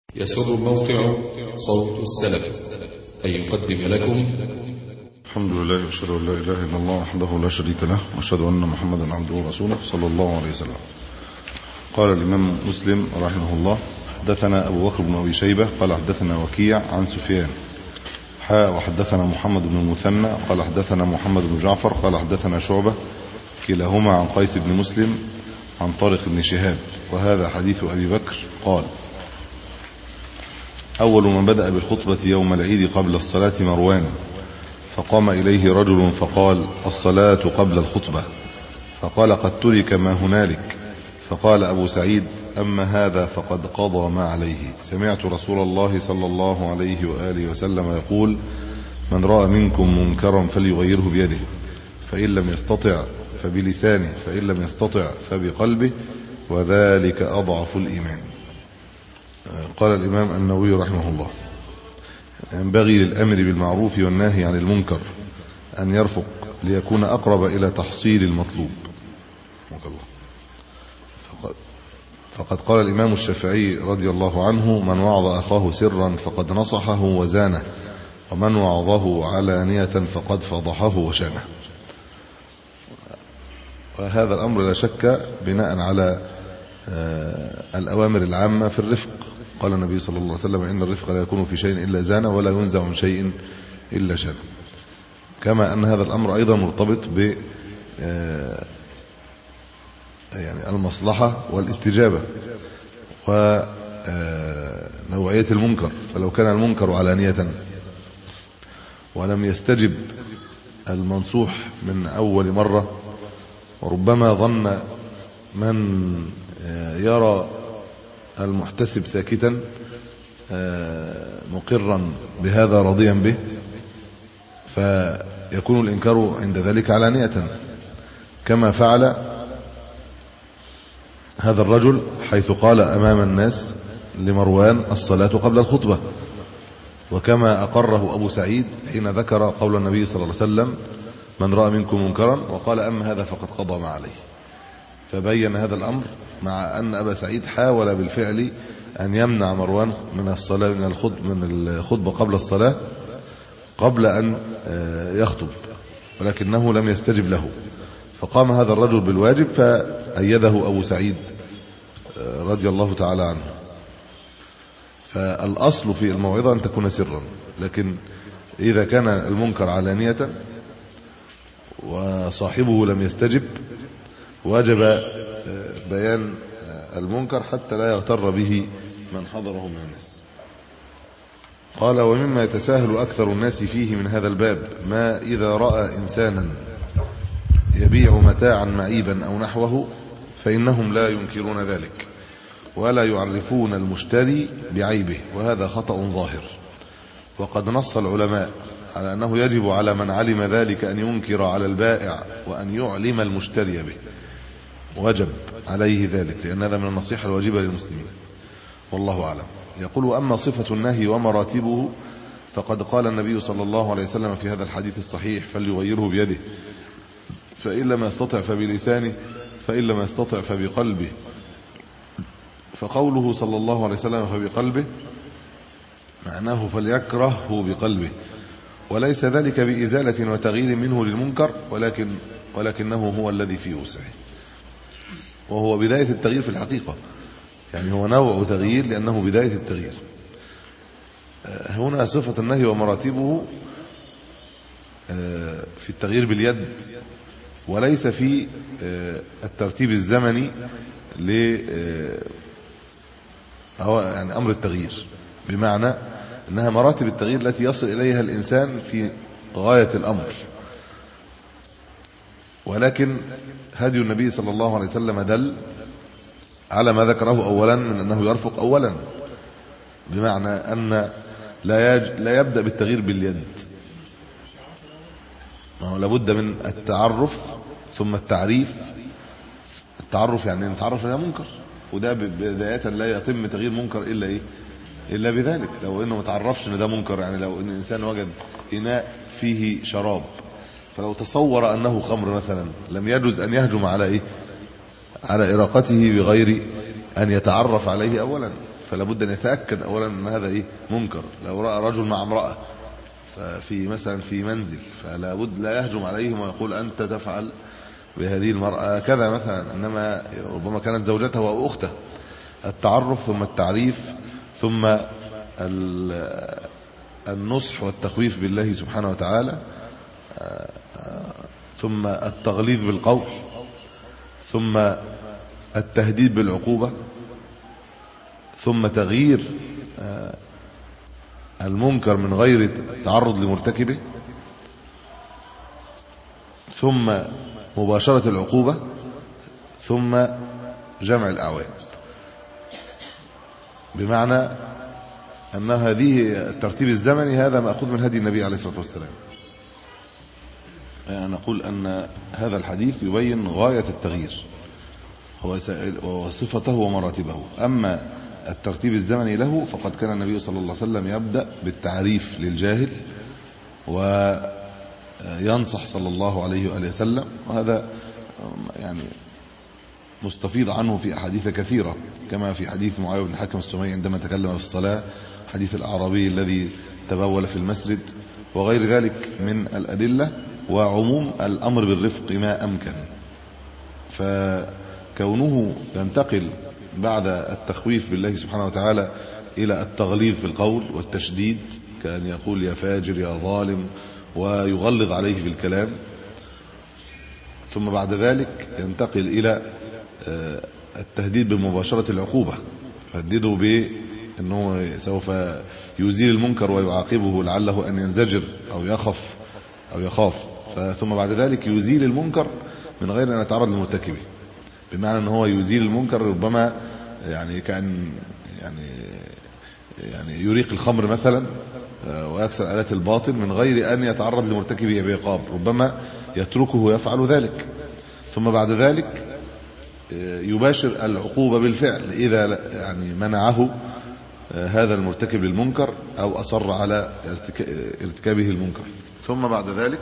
يسر موقع صوت السلف أن يقدم لكم الحمد لله وأشهد أن لا إله إلا الله وحده لا شريك له وأشهد أن محمدا عبده ورسوله صلى الله عليه وسلم. قال الإمام مسلم رحمه الله: حدثنا أبو بكر بن أبي شيبة قال حدثنا وكيع عن سفيان وحدثنا محمد بن المثنى قال حدثنا محمد بن جعفر قال حدثنا شعبة كلاهما عن قيس بن مسلم عن طارق بن شهاب. وهذا حديث أبي بكر. قال: أول من بدأ بالخطبة يوم العيد قبل الصلاة مروان، فقام إليه رجل فقال: الصلاة قبل الخطبة. فقال: قد ترك ما هنالك. فقال أبو سعيد: أما هذا فقد قضى ما عليه. سمعت رسول الله صلى الله عليه وآله وسلم يقول: من رأى منكم منكرا فليغيره بيده، فإن لم يستطع فبلسانه، فإن لم يستطع فبقلبه، وذلك أضعف الإيمان. قال الإمام النووي رحمه الله: ينبغي للأمر بالمعروف والنهي عن المنكر أن يرفق ليكون أقرب إلى تحصيل المطلوب. فقد قال الإمام الشافعي رضي الله عنه: من وعظ أخاه سرا فقد نصحه وزانه، ومن وعظه علانية فقد فضحه وشانه. وهذا الأمر لا شك بناء على الأوامر العامة في الرفق. قال النبي صلى الله عليه وسلم: إن الرفق لا يكون في شيء إلا زانه، ولا ينزع من شيء إلا شانه. كما أن هذا الأمر أيضا مرتبط ب يعني المصلحة والاستجابة ونوعية المنكر. فلو كان المنكر علانية ولم يستجب المنصوح من أول مرة، وربما ظن من يرى المحتسب ساكتا مقرا بهذا راضيا به، فيكون الإنكار عند ذلك علانية، كما فعل هذا الرجل حيث قال أمام الناس لمروان: الصلاة قبل الخطبة. وكما أقره أبو سعيد حين ذكر قول النبي صلى الله عليه وسلم: من رأى منكم منكرا، وقال: أما هذا فقد قضى ما عليه. فبين هذا الأمر مع أن أبا سعيد حاول بالفعل أن يمنع مروان من الصلاة من الخطبة قبل الصلاة قبل أن يخطب، ولكنه لم يستجب له. فقام هذا الرجل بالواجب فأيده أبو سعيد رضي الله تعالى عنه. فالأصل في الموعظة أن تكون سرا، لكن إذا كان المنكر علانية وصاحبه لم يستجب وجب بيان المنكر حتى لا يغتر به من حضره من الناس. قال: ومما يتساهل أكثر الناس فيه من هذا الباب ما إذا رأى إنسانا يبيع متاعا معيبا أو نحوه فإنهم لا ينكرون ذلك ولا يعرفون المشتري بعيبه، وهذا خطأ ظاهر. وقد نص العلماء على أنه يجب على من علم ذلك أن ينكر على البائع وأن يعلم المشتري به، وجب عليه ذلك، لأن هذا من النصيحة الواجبة للمسلمين. والله أعلم. يقول: وأما صفة النهي ومراتبه فقد قال النبي صلى الله عليه وسلم في هذا الحديث الصحيح: فليغيره بيده، فإن لم يستطع فبلسانه، فإن لم يستطع فبقلبه. فقوله صلى الله عليه وسلم فبقلبه معناه فليكرهه بقلبه، وليس ذلك بإزالة وتغيير منه للمنكر، ولكنه هو الذي في وسعه، وهو بداية التغيير في الحقيقة. يعني هو نوع تغيير لأنه بداية التغيير. هنا صفة النهي ومراتبه في التغيير باليد، وليس في الترتيب الزمني يعني أمر التغيير، بمعنى أنها مراتب التغيير التي يصل إليها الإنسان في غاية الأمر. ولكن هدي النبي صلى الله عليه وسلم دل على ما ذكره أولا من أنه يرفق أولا، بمعنى أن لا يبدأ بالتغيير باليد، ما هو لابد من التعرف ثم التعريف. التعرف يعني نتعرف على منكر، وده بداية لا يتم تغيير منكر إلا بذلك. لو إنه ما تعرفش إن ده منكر، يعني لو إن الإنسان وجد إناء فيه شراب فلو تصور أنه خمر مثلا لم يجوز أن يهجم على إراقته بغير أن يتعرف عليه أولا. فلا بد أن يتأكد أولا أن هذا منكر. لو رأى رجل مع امرأة في مثلا في منزل، فلا بد لا يهجم عليهم ويقول أنت تفعل بهذه المرأة كذا مثلا، إنما ربما كانت زوجته أو أخته. التعرف ثم التعريف ثم النصح والتخويف بالله سبحانه وتعالى، ثم التغليظ بالقول، ثم التهديد بالعقوبة، ثم تغيير المنكر من غير تعرض لمرتكبه، ثم مباشرة العقوبة، ثم جمع الأعوان. بمعنى أن هذه الترتيب الزمني هذا مأخوذ من هدي النبي عليه الصلاة والسلام. نقول أن هذا الحديث يبين غاية التغيير وصفته ومراتبه. أما الترتيب الزمني له فقد كان النبي صلى الله عليه وسلم يبدأ بالتعريف للجاهل وينصح صلى الله عليه وآله وسلم، وهذا يعني مستفيض عنه في أحاديث كثيرة، كما في حديث معاوية بن الحكم السمي عندما تكلم في الصلاة، حديث الأعرابي الذي تبول في المسجد، وغير ذلك من الأدلة، وعموم الأمر بالرفق ما أمكن. فكونه ينتقل بعد التخويف بالله سبحانه وتعالى إلى التغليظ في القول والتشديد، كأن يقول يا فاجر يا ظالم ويغلظ عليه في الكلام، ثم بعد ذلك ينتقل إلى التهديد بمباشرة العقوبة، يهدده بأنه سوف يزيل المنكر ويعاقبه لعله أن ينزجر أو يخاف، ثم بعد ذلك يزيل المنكر من غير أن يتعرض لمرتكبه. بمعنى أنه هو يزيل المنكر ربما كأن يريق الخمر مثلا ويكسر آلات الباطل من غير أن يتعرض لمرتكبه بعقاب، ربما يتركه يفعل ذلك، ثم بعد ذلك يباشر العقوبة بالفعل إذا منعه هذا المرتكب للمنكر أو أصر على ارتكابه المنكر. ثم بعد ذلك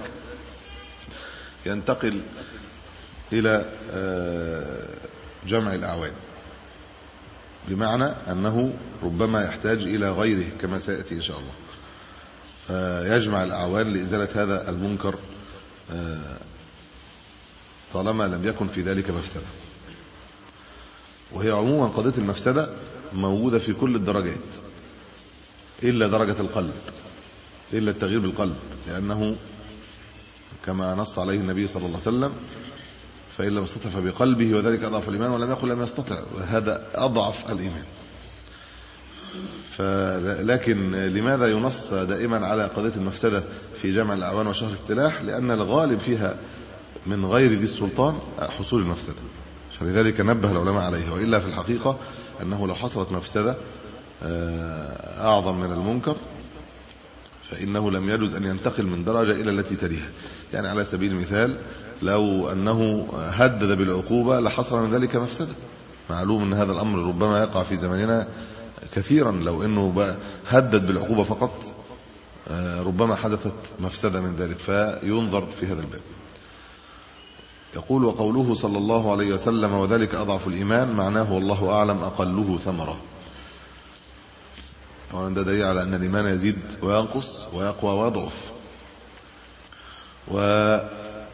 ينتقل إلى جمع الأعوان، بمعنى أنه ربما يحتاج إلى غيره كما سيأتي إن شاء الله، فيجمع الأعوان لإزالة هذا المنكر طالما لم يكن في ذلك مفسدة. وهي عموما قضية المفسدة موجودة في كل الدرجات إلا درجة القلب، إلا التغيير بالقلب، لأنه كما نص عليه النبي صلى الله عليه وسلم فإن لم يستطع فبقلبه وذلك أضعف الإيمان، ولم يقل لم يستطع، وهذا أضعف الإيمان. لكن لماذا ينص دائما على قضية المفسدة في جمع الأعوان وشهر السلاح؟ لأن الغالب فيها من غير ذي السلطان حصول المفسدة، فلذلك نبه العلماء عليها. وإلا في الحقيقة أنه لو حصلت مفسدة أعظم من المنكر فإنه لم يجوز أن ينتقل من درجة إلى التي تليها. يعني على سبيل المثال لو أنه هدد بالعقوبة لحصل من ذلك مفسدة. معلوم أن هذا الأمر ربما يقع في زماننا كثيرا، لو أنه هدد بالعقوبة فقط ربما حدثت مفسدة من ذلك، فينظر في هذا الباب. يقول وقوله صلى الله عليه وسلم وذلك أضعف الإيمان معناه والله أعلم أقله ثمرة. طبعا ده دليل على أن الإيمان يزيد وينقص ويقوى ويضعف. وسيأتي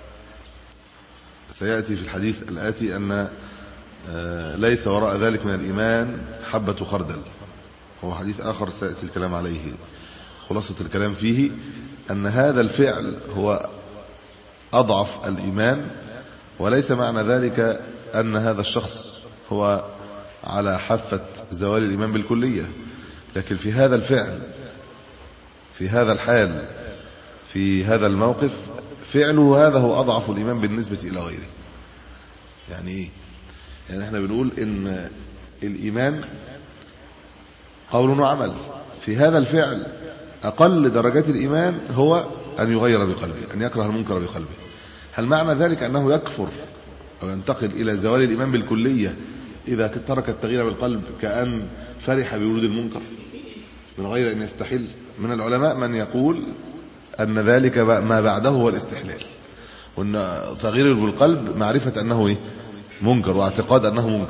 في الحديث الآتي أن ليس وراء ذلك من الإيمان حبة خردل، هو حديث آخر سيأتي الكلام عليه. خلاصة الكلام فيه أن هذا الفعل هو أضعف الإيمان، وليس معنى ذلك أن هذا الشخص هو على حافة زوال الإيمان بالكلية، لكن في هذا الفعل، في هذا الحال، في هذا الموقف، فعله هذا هو أضعف الإيمان بالنسبة إلى غيره. يعني إيه؟ يعني احنا بنقول إن الإيمان قول وعمل. في هذا الفعل أقل درجات الإيمان هو أن يغير بقلبه، أن يكره المنكر بقلبه. هل معنى ذلك أنه يكفر أو ينتقل إلى زوال الإيمان بالكلية إذا ترك التغيير بالقلب كأن فرح بوجود المنكر من غير أن يستحل؟ من العلماء من يقول أن ذلك ما بعده هو الاستحلال، وأن تغيير بالقلب معرفة أنه منكر واعتقاد أنه منكر،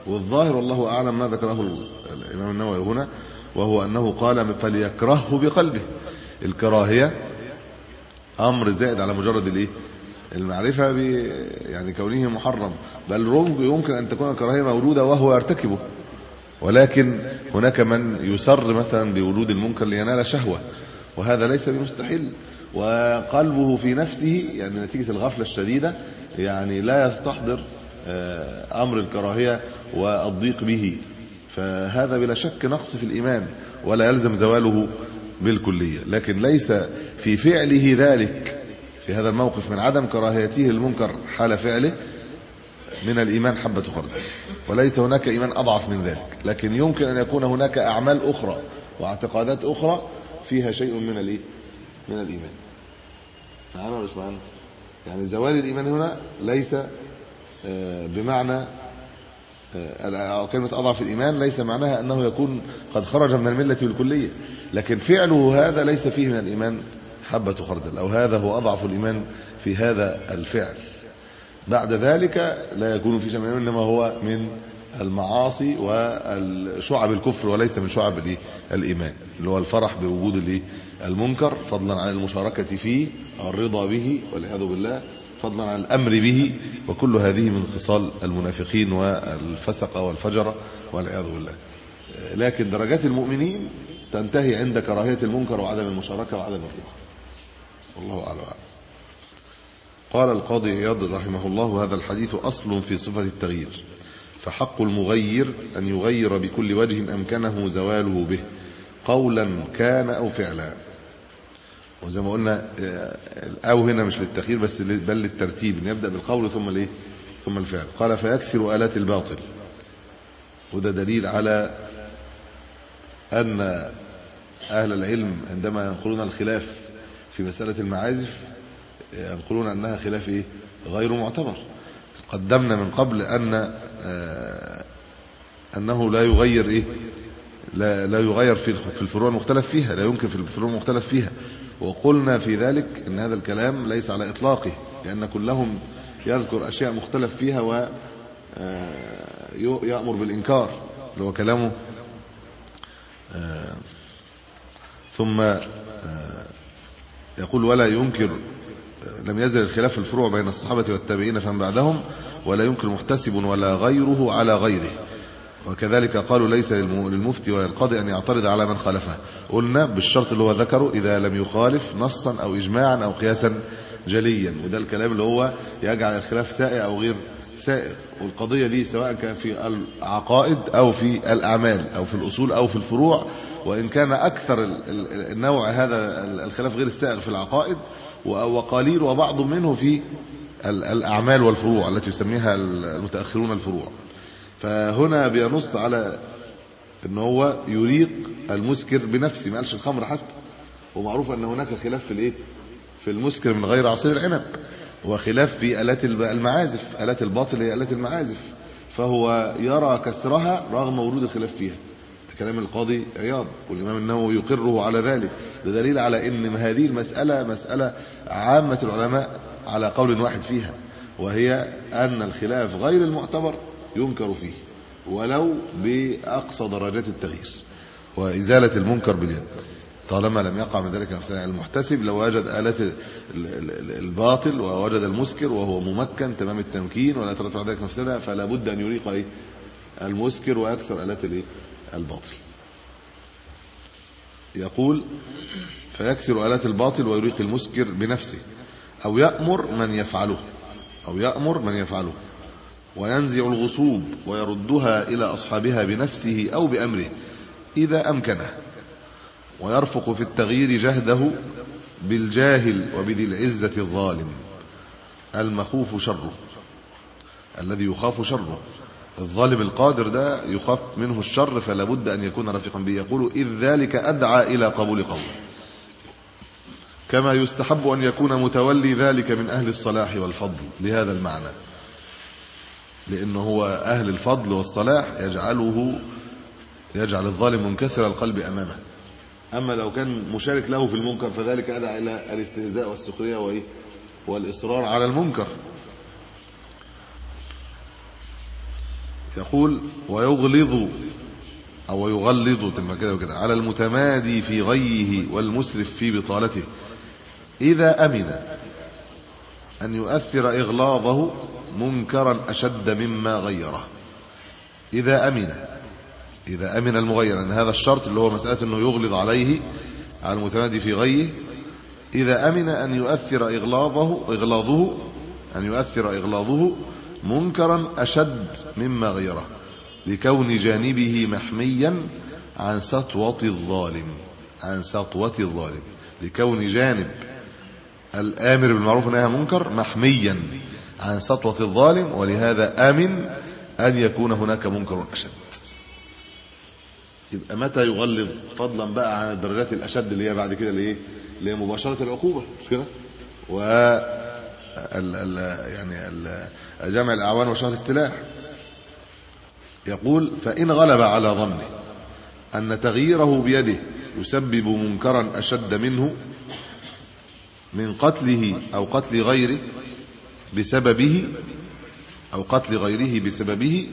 والظاهر والله أعلم ما ذكره الإمام النووي هنا، وهو أنه قال فليكرهه بقلبه. الكراهية أمر زائد على مجرد المعرفة يعني كونه محرم، بل يمكن أن تكون الكراهية موجودة وهو يرتكبه، ولكن هناك من يسر مثلا بوجود المنكر لينال شهوة، وهذا ليس بمستحيل، وقلبه في نفسه يعني نتيجة الغفلة الشديدة يعني لا يستحضر أمر الكراهية والضيق به، فهذا بلا شك نقص في الإيمان ولا يلزم زواله بالكلية. لكن ليس في فعله ذلك في هذا الموقف من عدم كراهيته المنكر حال فعله من الإيمان حبة خردل، وليس هناك إيمان أضعف من ذلك. لكن يمكن أن يكون هناك أعمال أخرى واعتقادات أخرى فيها شيء من الإيمان. معنا ولا مش معنا؟ يعني زوال الإيمان هنا ليس بمعنى كلمة أضعف الإيمان ليس معناها أنه يكون قد خرج من الملة بالكلية، لكن فعله هذا ليس فيه من الإيمان حبة خردل، أو هذا هو أضعف الإيمان في هذا الفعل. بعد ذلك لا يكون في شيء من الإيمان، إنما هو من المعاصي والشعب الكفر وليس من شعب الإيمان، اللي هو الفرح بوجود المنكر فضلا عن المشاركة فيه أو الرضا به والعياذ بالله، فضلا عن الأمر به، وكل هذه من خصال المنافقين والفسق والفجر والعياذ بالله. لكن درجات المؤمنين تنتهي عند كراهية المنكر وعدم المشاركة وعدم الرضا، والله أعلم. قال القاضي عياض رحمه الله: هذا الحديث أصل في صفة التغيير، فحق المغير أن يغير بكل وجه أمكنه زواله به قولا كان أو فعلا. وزي ما قلنا أو هنا مش للتخيير بس بل للترتيب، يبدأ بالقول ثم الفعل. قال: فيكسر آلات الباطل. وده دليل على أن أهل العلم عندما ينقلون الخلاف في مسألة المعازف ينقلون أنها خلاف غير معتبر. قدمنا من قبل أنه لا يغير لا يغير في الفروع المختلف فيها، لا يمكن في الفروع المختلف فيها. وقلنا في ذلك أن هذا الكلام ليس على إطلاقه، لأن كلهم يذكر أشياء مختلف فيها ويأمر بالإنكار، اللي هو كلامه. ثم يقول: ولا ينكر، لم يزل الخلاف في الفروع بين الصحابة والتابعين فمن بعدهم، ولا ينكر محتسب ولا غيره على غيره. وكذلك قالوا: ليس للمفتي ولا القاضي أن يعترض على من خالفه. قلنا بالشرط اللي هو ذكره: إذا لم يخالف نصا أو إجماعا أو قياسا جليا. وده الكلام اللي هو يجعل الخلاف سائغ أو غير سائغ. والقضية دي سواء كان في العقائد أو في الأعمال أو في الأصول أو في الفروع، وإن كان أكثر النوع هذا الخلاف غير السائغ في العقائد، وقليل وبعض منه في الأعمال والفروع التي يسميها المتأخرون الفروع. فهنا بينص على أنه هو يريق المسكر بنفسه، ما قالش الخمر حتى. ومعروف أن هناك خلاف في المسكر من غير عصير العنب، وخلاف في آلات المعازف، آلات الباطل هي آلات المعازف، فهو يرى كسرها رغم وجود الخلاف فيها. كلام القاضي عياض والإمام النووي يقره على ذلك. ده دليل على أن هذه المسألة مسألة عامة العلماء على قول واحد فيها، وهي أن الخلاف غير المعتبر ينكر فيه ولو بأقصى درجات التغيير وإزالة المنكر باليد، طالما لم يقع من ذلك مفسدة. المحتسب لو وجد آلات الباطل ووجد المسكر وهو ممكن تمام التمكين ولا ترتفع ذلك مفسدة، فلا بد أن يريق المسكر ويكسر آلات الباطل. يقول: فيكسر آلات الباطل ويريق المسكر بنفسه، أو يأمر من يفعله وينزع الغصوب ويردها إلى أصحابها بنفسه أو بأمره إذا أمكنه، ويرفق في التغيير جهده بالجاهل وبذي العزة الظالم المخوف شره، الذي يخاف شره. الظالم القادر ده يخاف منه الشر، فلا بد أن يكون رفيقا به. يقول: إذ ذلك أدعى إلى قبول قوله، كما يستحب أن يكون متولي ذلك من أهل الصلاح والفضل، لهذا المعنى، لأنه هو أهل الفضل والصلاح يجعل الظالم منكسر القلب أمامه. أما لو كان مشارك له في المنكر فذلك أدعى إلى الاستهزاء والسخرية والإصرار على المنكر. يقول ويغلظ أو يغلظ تم كده وكده على المتمادي في غيه والمسرف في بطالته إذا أمن أن يؤثر إغلاظه منكرا أشد مما غيره. إذا أمن المغير، أن هذا الشرط اللي هو مسألة أنه يغلظ عليه على المتمادي في غيه، إذا أمن أن يؤثر إغلاظه منكرا أشد مما غيره لكون جانبه محميا عن سطوة الظالم، لكون جانب الآمر بالمعروف والنهي عن المنكر محميا عن سطوة الظالم، ولهذا آمن أن يكون هناك منكر أشد. يبقى متى يغلظ؟ فضلا بقى عن الدرجات الأشد اللي هي بعد كده اللي هي مباشرة العقوبة، مش كده؟ جمع الأعوان وشهر السلاح. يقول فإن غلب على ظنه أن تغييره بيده يسبب منكرا أشد منه من قتله أو قتل غيره بسببه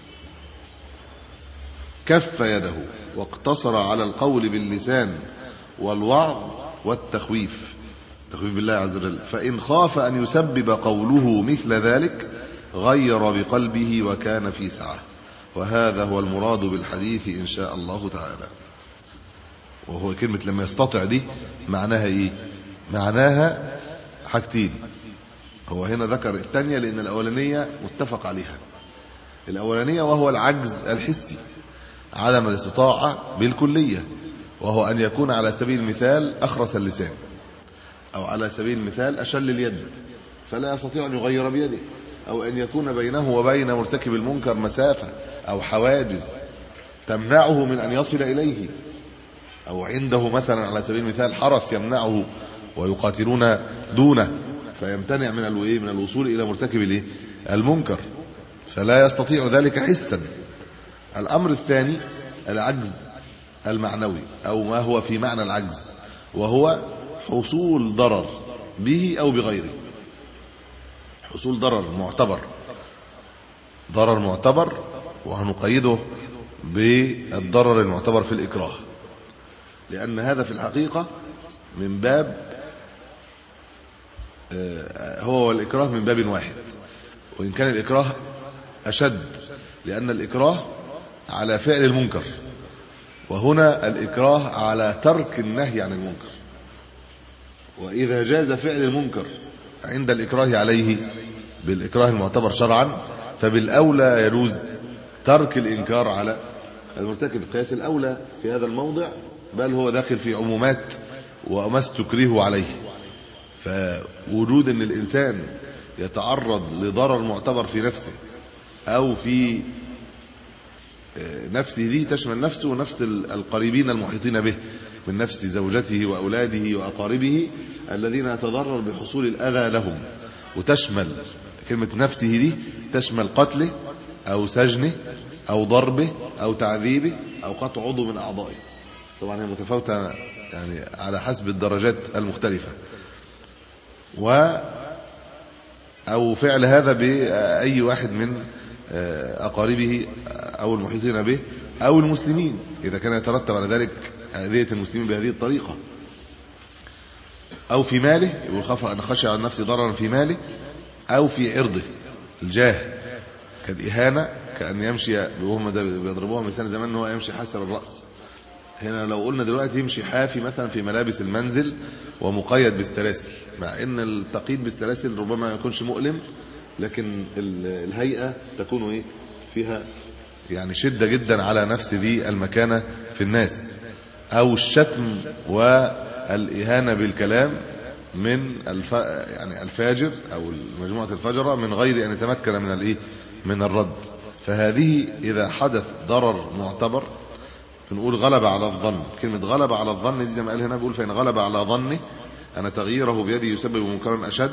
كف يده واقتصر على القول باللسان والوعظ والتخويف بالله عز وجل. فإن خاف أن يسبب قوله مثل ذلك غير بقلبه وكان في سعة. وهذا هو المراد بالحديث إن شاء الله تعالى. وهو كلمة لما يستطع دي معناها إيه؟ معناها حاجتين. هو هنا ذكر الثانية لأن الأولانية متفق عليها. الأولانية وهو العجز الحسي، عدم الاستطاعة بالكلية، وهو أن يكون على سبيل المثال أخرس اللسان، أو على سبيل المثال أشل اليد فلا يستطيع أن يغير بيده، أو أن يكون بينه وبين مرتكب المنكر مسافة أو حواجز تمنعه من أن يصل إليه، أو عنده مثلا على سبيل المثال حرس يمنعه ويقاتلون دونه فيمتنع من الوصول إلى مرتكب المنكر، فلا يستطيع ذلك حسا. الأمر الثاني العجز المعنوي، أو ما هو في معنى العجز، وهو حصول ضرر به أو بغيره، حصول ضرر معتبر، وهنقيده بالضرر المعتبر في الإكراه، لأن هذا في الحقيقة من باب هو الإكراه من باب واحد، وإن كان الإكراه أشد لأن الإكراه على فعل المنكر، وهنا الإكراه على ترك النهي عن المنكر. وإذا جاز فعل المنكر عند الإكراه عليه بالإكراه المعتبر شرعا، فبالأولى يجوز ترك الإنكار على المرتكب. القياس الأولى في هذا الموضع، بل هو داخل في عمومات وما استكرهوا عليه. فوجود أن الإنسان يتعرض لضرر معتبر في نفسه أو في نفسه، دي تشمل نفسه ونفس القريبين المحيطين به من نفس زوجته وأولاده وأقاربه الذين يتضرر بحصول الأذى لهم، وتشمل كلمة نفسه دي تشمل قتله أو سجنه أو ضربه أو تعذيبه أو قطع عضو من أعضائه. طبعا هي متفاوتة يعني على حسب الدرجات المختلفة، أو فعل هذا بأي واحد من أقاربه أو المحيطين به أو المسلمين إذا كان يترتب على ذلك أذية المسلمين بهذه الطريقة، أو في ماله، يقول خاف أن خشى على نفسه ضررا في ماله أو في عرضه الجاه كالإهانة، كأن يمشي وهم بيضربوها مثال زمان أنه يمشي حاسر الرأس. هنا لو قلنا دلوقتي يمشي حافي مثلا في ملابس المنزل ومقيد بالسلاسل، مع ان التقييد بالسلاسل ربما ما يكونش مؤلم، لكن الهيئة تكون فيها يعني شدة جدا على نفس ذي المكانة في الناس، او الشتم والإهانة بالكلام من يعني الفاجر او مجموعة الفجرة من غير ان يتمكن من الرد. فهذه اذا حدث ضرر معتبر نقول غلب على الظن. كلمة غلب على الظن دي زي ما قال هنا، بيقول فإن غلب على ظنه أن تغييره بيده يسبب منكرا أشد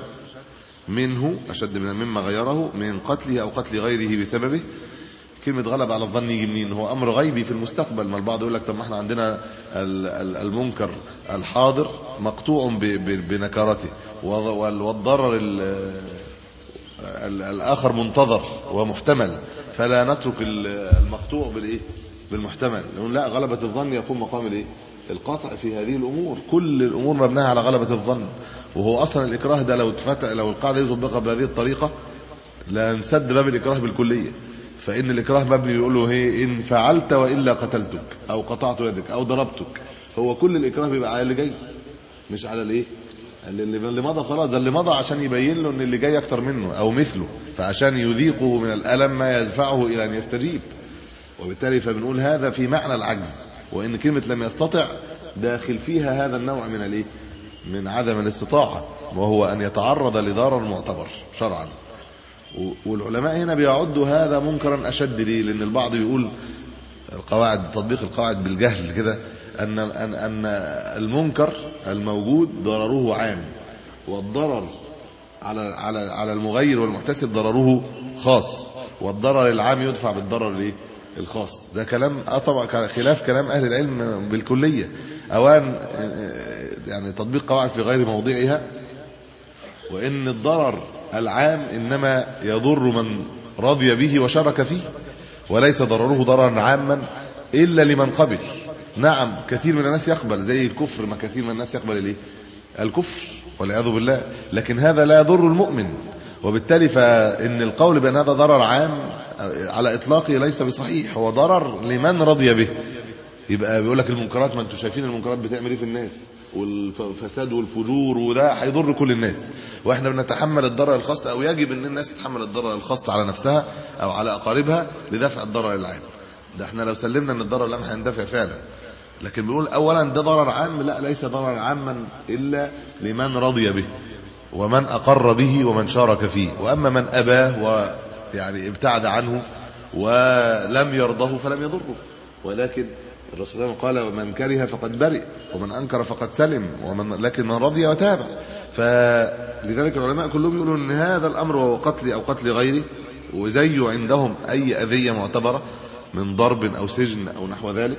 مما غيره من قتله أو قتل غيره بسببه. كلمة غلب على الظن يجي منين؟ هو أمر غيبي في المستقبل. ما البعض يقول لك طب ما احنا عندنا المنكر الحاضر مقطوع بنكارته، والضرر الآخر منتظر ومحتمل، فلا نترك المقطوع بالمحتمل. نقول لا، غلبة الظن يقوم مقام القطع في هذه الأمور. كل الأمور مبناها على غلبة الظن. وهو أصلا الإكراه ده لو القاعدة يطبقها بهذه الطريقة لا نسد باب الإكراه بالكلية. فإن الإكراه مبني يقول له إن فعلت وإلا قتلتك أو قطعت يدك أو ضربتك. هو كل الإكراه بيبقى على اللي جاي، مش على اللي مضى. خلاص، ده اللي مضى عشان يبين له ان اللي جاي اكتر منه او مثله، فعشان يذيقه من الالم ما يدفعه الى ان يستجيب. وبالتالي فبنقول هذا في معنى العجز، وان كلمه لم يستطع داخل فيها هذا النوع من عدم الاستطاعه، وهو ان يتعرض لضرر معتبر شرعا. والعلماء هنا بيعدوا هذا منكرا اشد. ليه؟ لان البعض بيقول القواعد، تطبيق القواعد بالجهل كده، أن المنكر الموجود ضرره عام، والضرر على المغير والمحتسب ضرره خاص، والضرر العام يدفع بالضرر الخاص. ده كلام طبعا خلاف كلام أهل العلم بالكلية. أوان يعني تطبيق قواعد في غير موضعها، وإن الضرر العام إنما يضر من رضي به وشارك فيه، وليس ضرره ضررا عاما إلا لمن قبل. نعم، كثير من الناس يقبل، زي الكفر، ما كثير من الناس يقبل الكفر والعياذ بالله، لكن هذا لا يضر المؤمن. وبالتالي فإن القول بأن هذا ضرر عام على إطلاقه ليس بصحيح، هو ضرر لمن رضي به. يبقى بيقول لك المنكرات، ما انتم شايفين المنكرات بتعمل ايه في الناس، والفساد والفجور، وده هيضر كل الناس، واحنا بنتحمل الضرر الخاص، او يجب ان الناس تتحمل الضرر الخاص على نفسها او على اقاربها لدفع الضرر العام. ده احنا لو سلمنا ان الضرر العام هيندفع فعلا، لكن بنقول اولا ده ضرر عام، لا، ليس ضررا عاما الا لمن رضي به ومن اقر به ومن شارك فيه. واما من اباه ويعني ابتعد عنه ولم يرضه فلم يضره. ولكن الرسول صلى الله عليه وسلم قال: ومن كره فقد برئ، ومن انكر فقد سلم، لكن من رضي وتابع. فلذلك العلماء كلهم يقولوا ان هذا الامر وهو قتل او قتل غيره، وزيه عندهم اي اذيه معتبره من ضرب او سجن او نحو ذلك،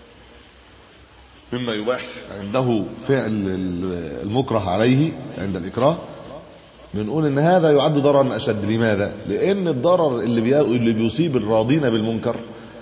مما يباح عنده فعل المكره عليه عند الإكراه. بنقول ان هذا يعد ضررا اشد. لماذا؟ لان الضرر اللي بيصيب الراضين بالمنكر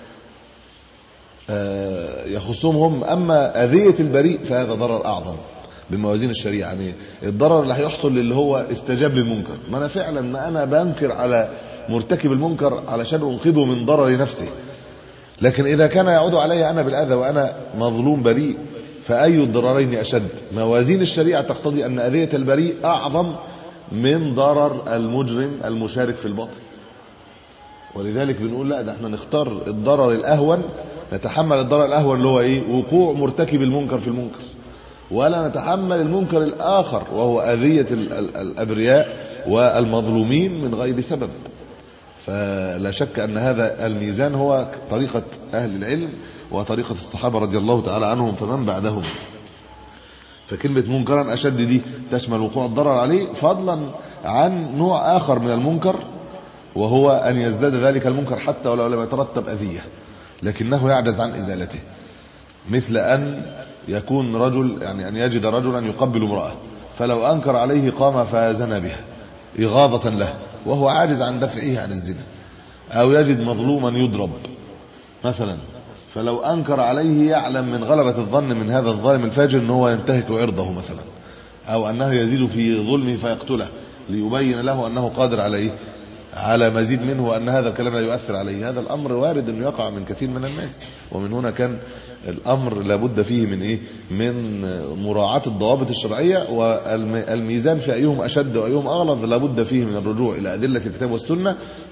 يخصهم هم، اما اذية البريء فهذا ضرر اعظم بموازين الشريعه. يعني الضرر اللي هيحصل للي هو استجاب للمنكر، ما انا فعلا ما انا بنكر على مرتكب المنكر علشان انقذه من ضرر نفسه، لكن إذا كان يعود علي أنا بالأذى وأنا مظلوم بريء فأي الضررين أشد؟ موازين الشريعة تقتضي أن أذية البريء أعظم من ضرر المجرم المشارك في الباطل. ولذلك بنقول لا، ده احنا نختار الضرر الأهون، نتحمل الضرر الأهون اللي هو وقوع مرتكب المنكر في المنكر، ولا نتحمل المنكر الآخر وهو أذية الأبرياء والمظلومين من غير سبب. فلا شك أن هذا الميزان هو طريقة أهل العلم وطريقة الصحابة رضي الله تعالى عنهم فمن بعدهم. فكلمة منكرا أشد دي تشمل وقوع الضرر عليه، فضلا عن نوع آخر من المنكر، وهو أن يزداد ذلك المنكر حتى ولو لم يترتب أذية لكنه يعجز عن إزالته، مثل أن يكون رجل، يعني أن يجد رجلا يقبل امرأة فلو أنكر عليه قام فزنى بها إغاظة له وهو عاجز عن دفعه عن الزنا، أو يجد مظلوما يضرب مثلا فلو أنكر عليه يعلم من غلبة الظن من هذا الظالم الفاجر أنه ينتهك عرضه مثلا، أو أنه يزيد في ظلمه فيقتله ليبين له أنه قادر عليه على مزيد منه، وأن هذا الكلام لا يؤثر عليه. هذا الأمر وارد أن يقع من كثير من الناس، ومن هنا كان الأمر لابد فيه من مراعاة الضوابط الشرعية، والميزان في أيهم أشد وأيهم أغلظ لابد فيه من الرجوع إلى أدلة الكتاب والسنة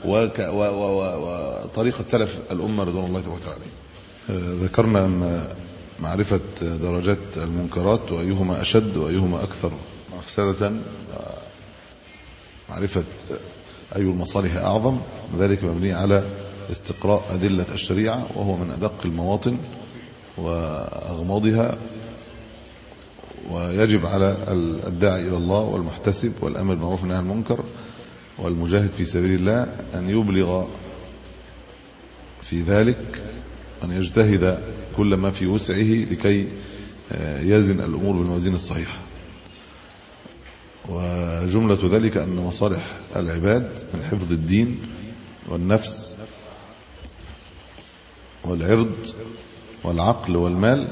وطريقة سلف الأمة رضوان الله تعالى عليه. ذكرنا أن معرفة درجات المنكرات وأيهما أشد وأيهما أكثر مفسدة، معرفة أي المصالح أعظم، ذلك مبني على استقراء أدلة الشريعة، وهو من أدق المواطن وأغمضها. ويجب على الداعي إلى الله والمحتسب والأمر بالمعروف والنهي عن المنكر والمجاهد في سبيل الله أن يبلغ في ذلك، أن يجتهد كل ما في وسعه لكي يزن الأمور بالموازين الصحيحة. وجملة ذلك أن مصالح العباد من حفظ الدين والنفس والعرض والعقل والمال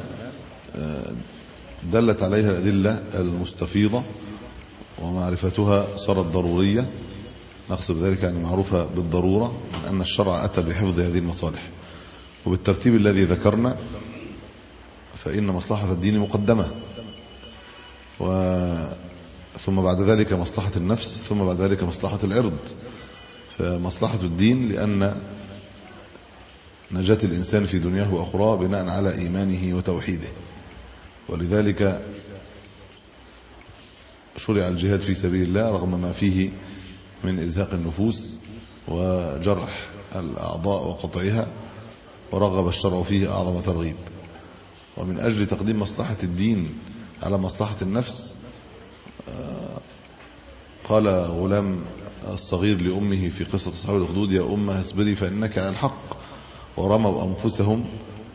دلت عليها الأدلة المستفيضة، ومعرفتها صارت ضرورية. نقصد بذلك يعني معروفة بالضرورة، من أن الشرع أتى بحفظ هذه المصالح. وبالترتيب الذي ذكرنا فإن مصلحة الدين مقدمة، ثم بعد ذلك مصلحة النفس، ثم بعد ذلك مصلحة العرض. فمصلحة الدين لأن نجاة الإنسان في دنياه وأخراه بناء على إيمانه وتوحيده، ولذلك شرع الجهاد في سبيل الله رغم ما فيه من إزهاق النفوس وجرح الأعضاء وقطعها، ورغب الشرع فيه أعظم ترغيب. ومن أجل تقديم مصلحة الدين على مصلحة النفس قال غلام الصغير لأمه في قصة أصحاب الأخدود: يا أمه اصبري فإنك على الحق. ورموا أنفسهم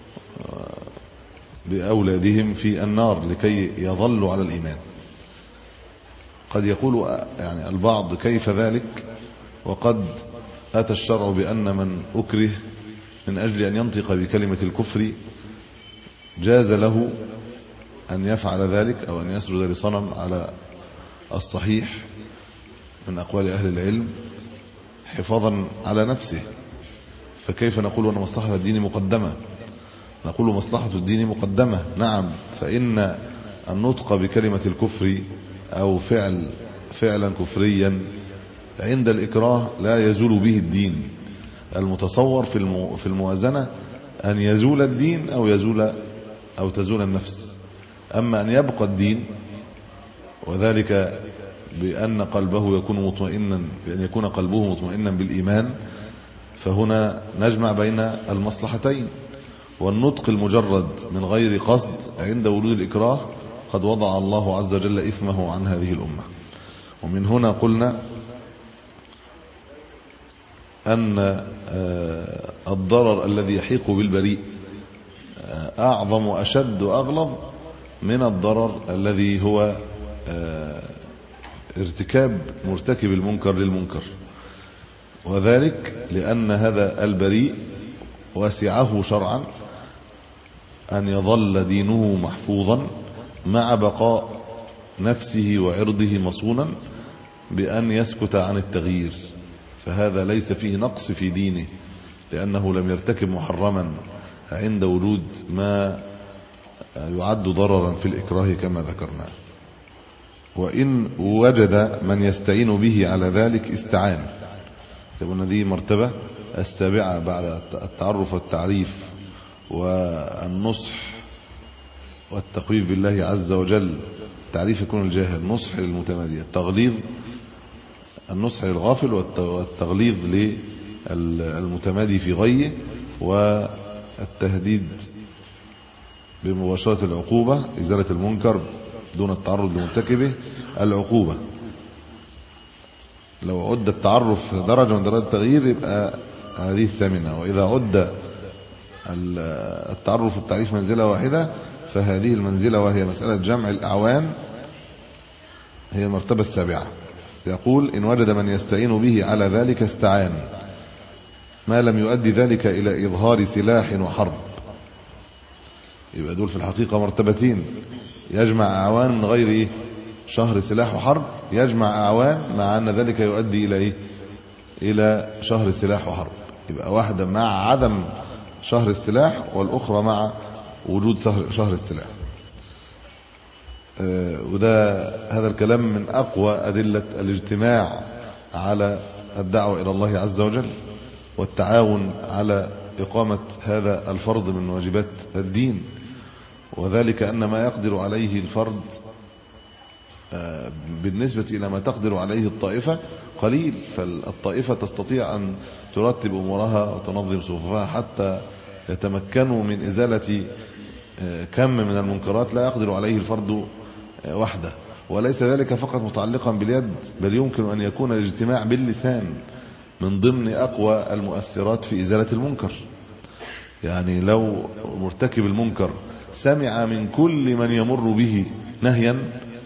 بأولادهم في النار لكي يظلوا على الإيمان. قد يقول يعني البعض: كيف ذلك وقد أتى الشرع بأن من أكره من أجل أن ينطق بكلمة الكفر جاز له أن يفعل ذلك أو أن يسجد لصنم على الصحيح من أقوال أهل العلم حفاظا على نفسه. فكيف نقول أن مصلحة الدين مقدمة؟ نقول مصلحة الدين مقدمة نعم، فإن النطق بكلمة الكفر أو فعلا كفريا عند الإكراه لا يزول به الدين. المتصور في الموازنة أن يزول الدين أو تزول النفس. أما أن يبقى الدين وذلك بأن قلبه يكون مطمئنا، بأن يكون قلبه مطمئنا بالإيمان، فهنا نجمع بين المصلحتين. والنطق المجرد من غير قصد عند وجود الإكراه قد وضع الله عز وجل إثمه عن هذه الأمة. ومن هنا قلنا أن الضرر الذي يحيق بالبريء أعظم وأشد وأغلظ من الضرر الذي هو ارتكاب مرتكب المنكر للمنكر، وذلك لأن هذا البريء وسعه شرعا أن يظل دينه محفوظا مع بقاء نفسه وعرضه مصونا بأن يسكت عن التغيير، فهذا ليس فيه نقص في دينه لأنه لم يرتكب محرما عند وجود ما يعد ضررا في الإكراه كما ذكرنا. وإن وجد من يستعين به على ذلك استعان. يقولون دي مرتبة السابعة بعد التعرف والتعريف والنصح والتقويف بالله عز وجل. التعريف يكون الجاهل، نصح للمتمادي، التغليظ النصح للغافل والتغليظ للمتمادي في غيه، والتهديد بمباشرة العقوبة، إزالة المنكر دون التعرض لمرتكبه العقوبة. لو عد التعرف درجة من درجات التغيير يبقى هذه الثامنة، وإذا عد التعرف والتعريف منزلة واحدة فهذه المنزلة وهي مسألة جمع الأعوان هي المرتبة السابعة. يقول: إن وجد من يستعين به على ذلك استعان ما لم يؤدي ذلك إلى إظهار سلاح وحرب. يبقى دول في الحقيقة مرتبتين: يجمع أعوان من غير شهر سلاح وحرب، يجمع أعوان مع أن ذلك يؤدي إلى إلى شهر سلاح وحرب. يبقى واحدة مع عدم شهر السلاح والأخرى مع وجود شهر السلاح. وده هذا الكلام من أقوى أدلة الاجتماع على الدعوة إلى الله عز وجل والتعاون على إقامة هذا الفرض من واجبات الدين، وذلك أن ما يقدر عليه الفرد بالنسبة إلى ما تقدر عليه الطائفة قليل. فالطائفة تستطيع أن ترتب أمورها وتنظم صفوفها حتى يتمكنوا من إزالة كم من المنكرات لا يقدر عليه الفرد وحده. وليس ذلك فقط متعلقا باليد، بل يمكن أن يكون الاجتماع باللسان من ضمن أقوى المؤثرات في إزالة المنكر. يعني لو مرتكب المنكر سمع من كل من يمر به نهيا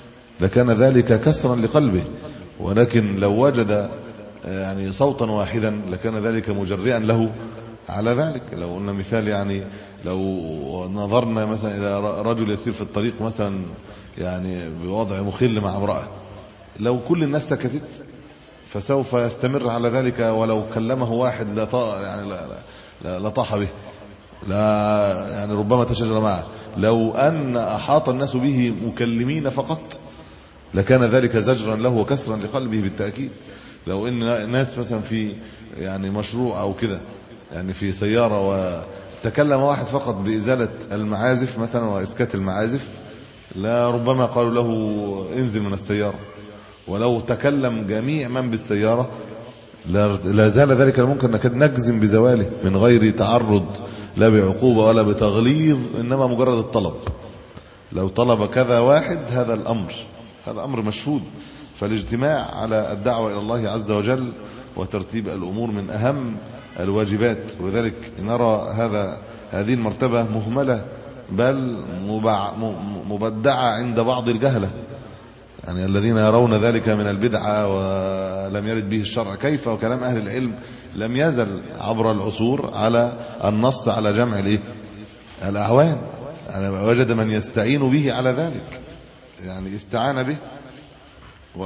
لكان ذلك كسرا لقلبه، ولكن لو وجد يعني صوتا واحدا لكان ذلك مجرئا له على ذلك. لو قلنا مثال، يعني لو نظرنا مثلا إلى رجل يسير في الطريق مثلا يعني بوضع مخل مع امرأة، لو كل الناس سكتت فسوف يستمر على ذلك، ولو كلمه واحد لطاح به، لا يعني ربما تشاجر معه. لو أن أحاط الناس به مكلمين فقط لكان ذلك زجرا له وكسرا لقلبه بالتأكيد. لو ان الناس مثلا في يعني مشروع او كده، يعني في سيارة وتكلم واحد فقط بإزالة المعازف مثلا وإسكات المعازف، لا ربما قالوا له انزل من السيارة. ولو تكلم جميع من بالسيارة لا زال ذلك المنكر نكاد نجزم بزواله من غير تعرض لا بعقوبة ولا بتغليظ، إنما مجرد الطلب. لو طلب كذا واحد هذا أمر مشهود. فالاجتماع على الدعوة إلى الله عز وجل وترتيب الأمور من أهم الواجبات، ولذلك نرى هذه المرتبة مهملة بل مبدعة عند بعض الجهلة، يعني الذين يرون ذلك من البدعة ولم يرد به الشرع. كيف وكلام أهل العلم لم يزل عبر العصور على النص على جمع الأعوان، يعني وجد من يستعين به على ذلك، يعني استعان به و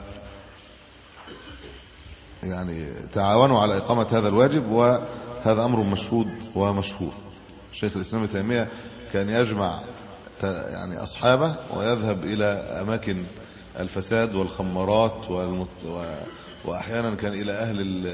يعني تعاونوا على إقامة هذا الواجب، وهذا أمر مشهود ومشهور. شيخ الإسلام ابن تيمية كان يجمع يعني أصحابه ويذهب إلى أماكن الفساد والخمارات وأحيانا كان إلى أهل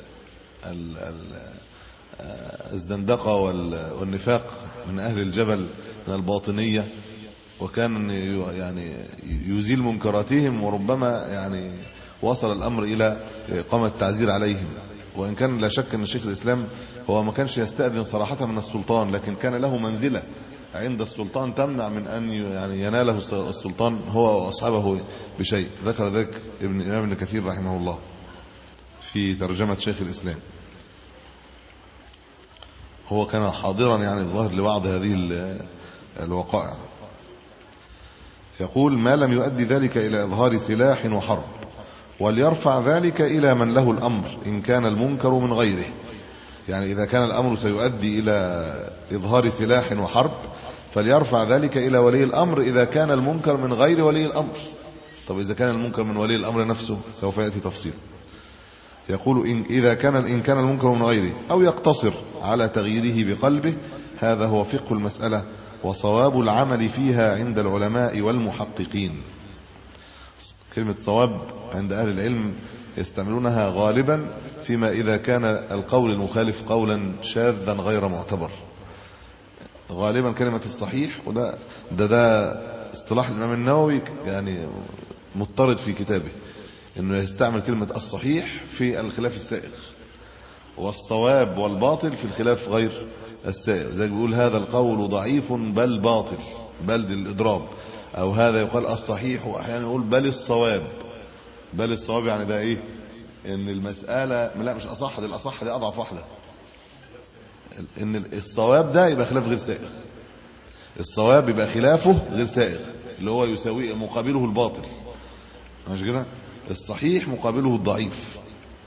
الزندقة والنفاق من أهل الجبل من الباطنية، وكان يعني يزيل منكراتهم، وربما يعني وصل الأمر إلى إقامة التعزير عليهم. وإن كان لا شك أن شيخ الإسلام هو ما كانش يستأذن صراحة من السلطان، لكن كان له منزلة عند السلطان تمنع من أن يعني يناله السلطان هو وأصحابه بشيء. ذكر ذلك الإمام ابن كثير رحمه الله في ترجمة شيخ الإسلام. هو كان حاضرا يعني الظاهر لبعض هذه الوقائع. يقول: ما لم يؤدي ذلك إلى إظهار سلاح وحرب، وليرفع ذلك إلى من له الأمر إن كان المنكر من غيره. يعني إذا كان الأمر سيؤدي إلى إظهار سلاح وحرب فليرفع ذلك إلى ولي الأمر إذا كان المنكر من غير ولي الأمر. طب إذا كان المنكر من ولي الأمر نفسه سوف يأتي تفصيل. يقول: إن كان المنكر من غيره أو يقتصر على تغييره بقلبه، هذا هو فقه المسألة وصواب العمل فيها عند العلماء والمحققين. كلمة صواب عند أهل العلم يستعملونها غالبا فيما إذا كان القول المخالف قولا شاذا غير معتبر. غالبا كلمة الصحيح، وده اصطلاح الإمام النووي يعني مضطرد في كتابه، إنه يستعمل كلمة الصحيح في الخلاف السائغ، والصواب والباطل في الخلاف غير السائغ. زي بيقول هذا القول ضعيف بل باطل، بل للإضراب، أو هذا يقال الصحيح، وأحيانا يقول بل الصواب. بل الصواب يعني ده إيه؟ إن المسألة لا مش أصح، دي الأصح دي أضعف واحدة. إن الصواب ده يبقى خلاف غير سائغ، الصواب يبقى خلافه غير سائغ، اللي هو يساوي مقابله الباطل، مش كده؟ الصحيح مقابله الضعيف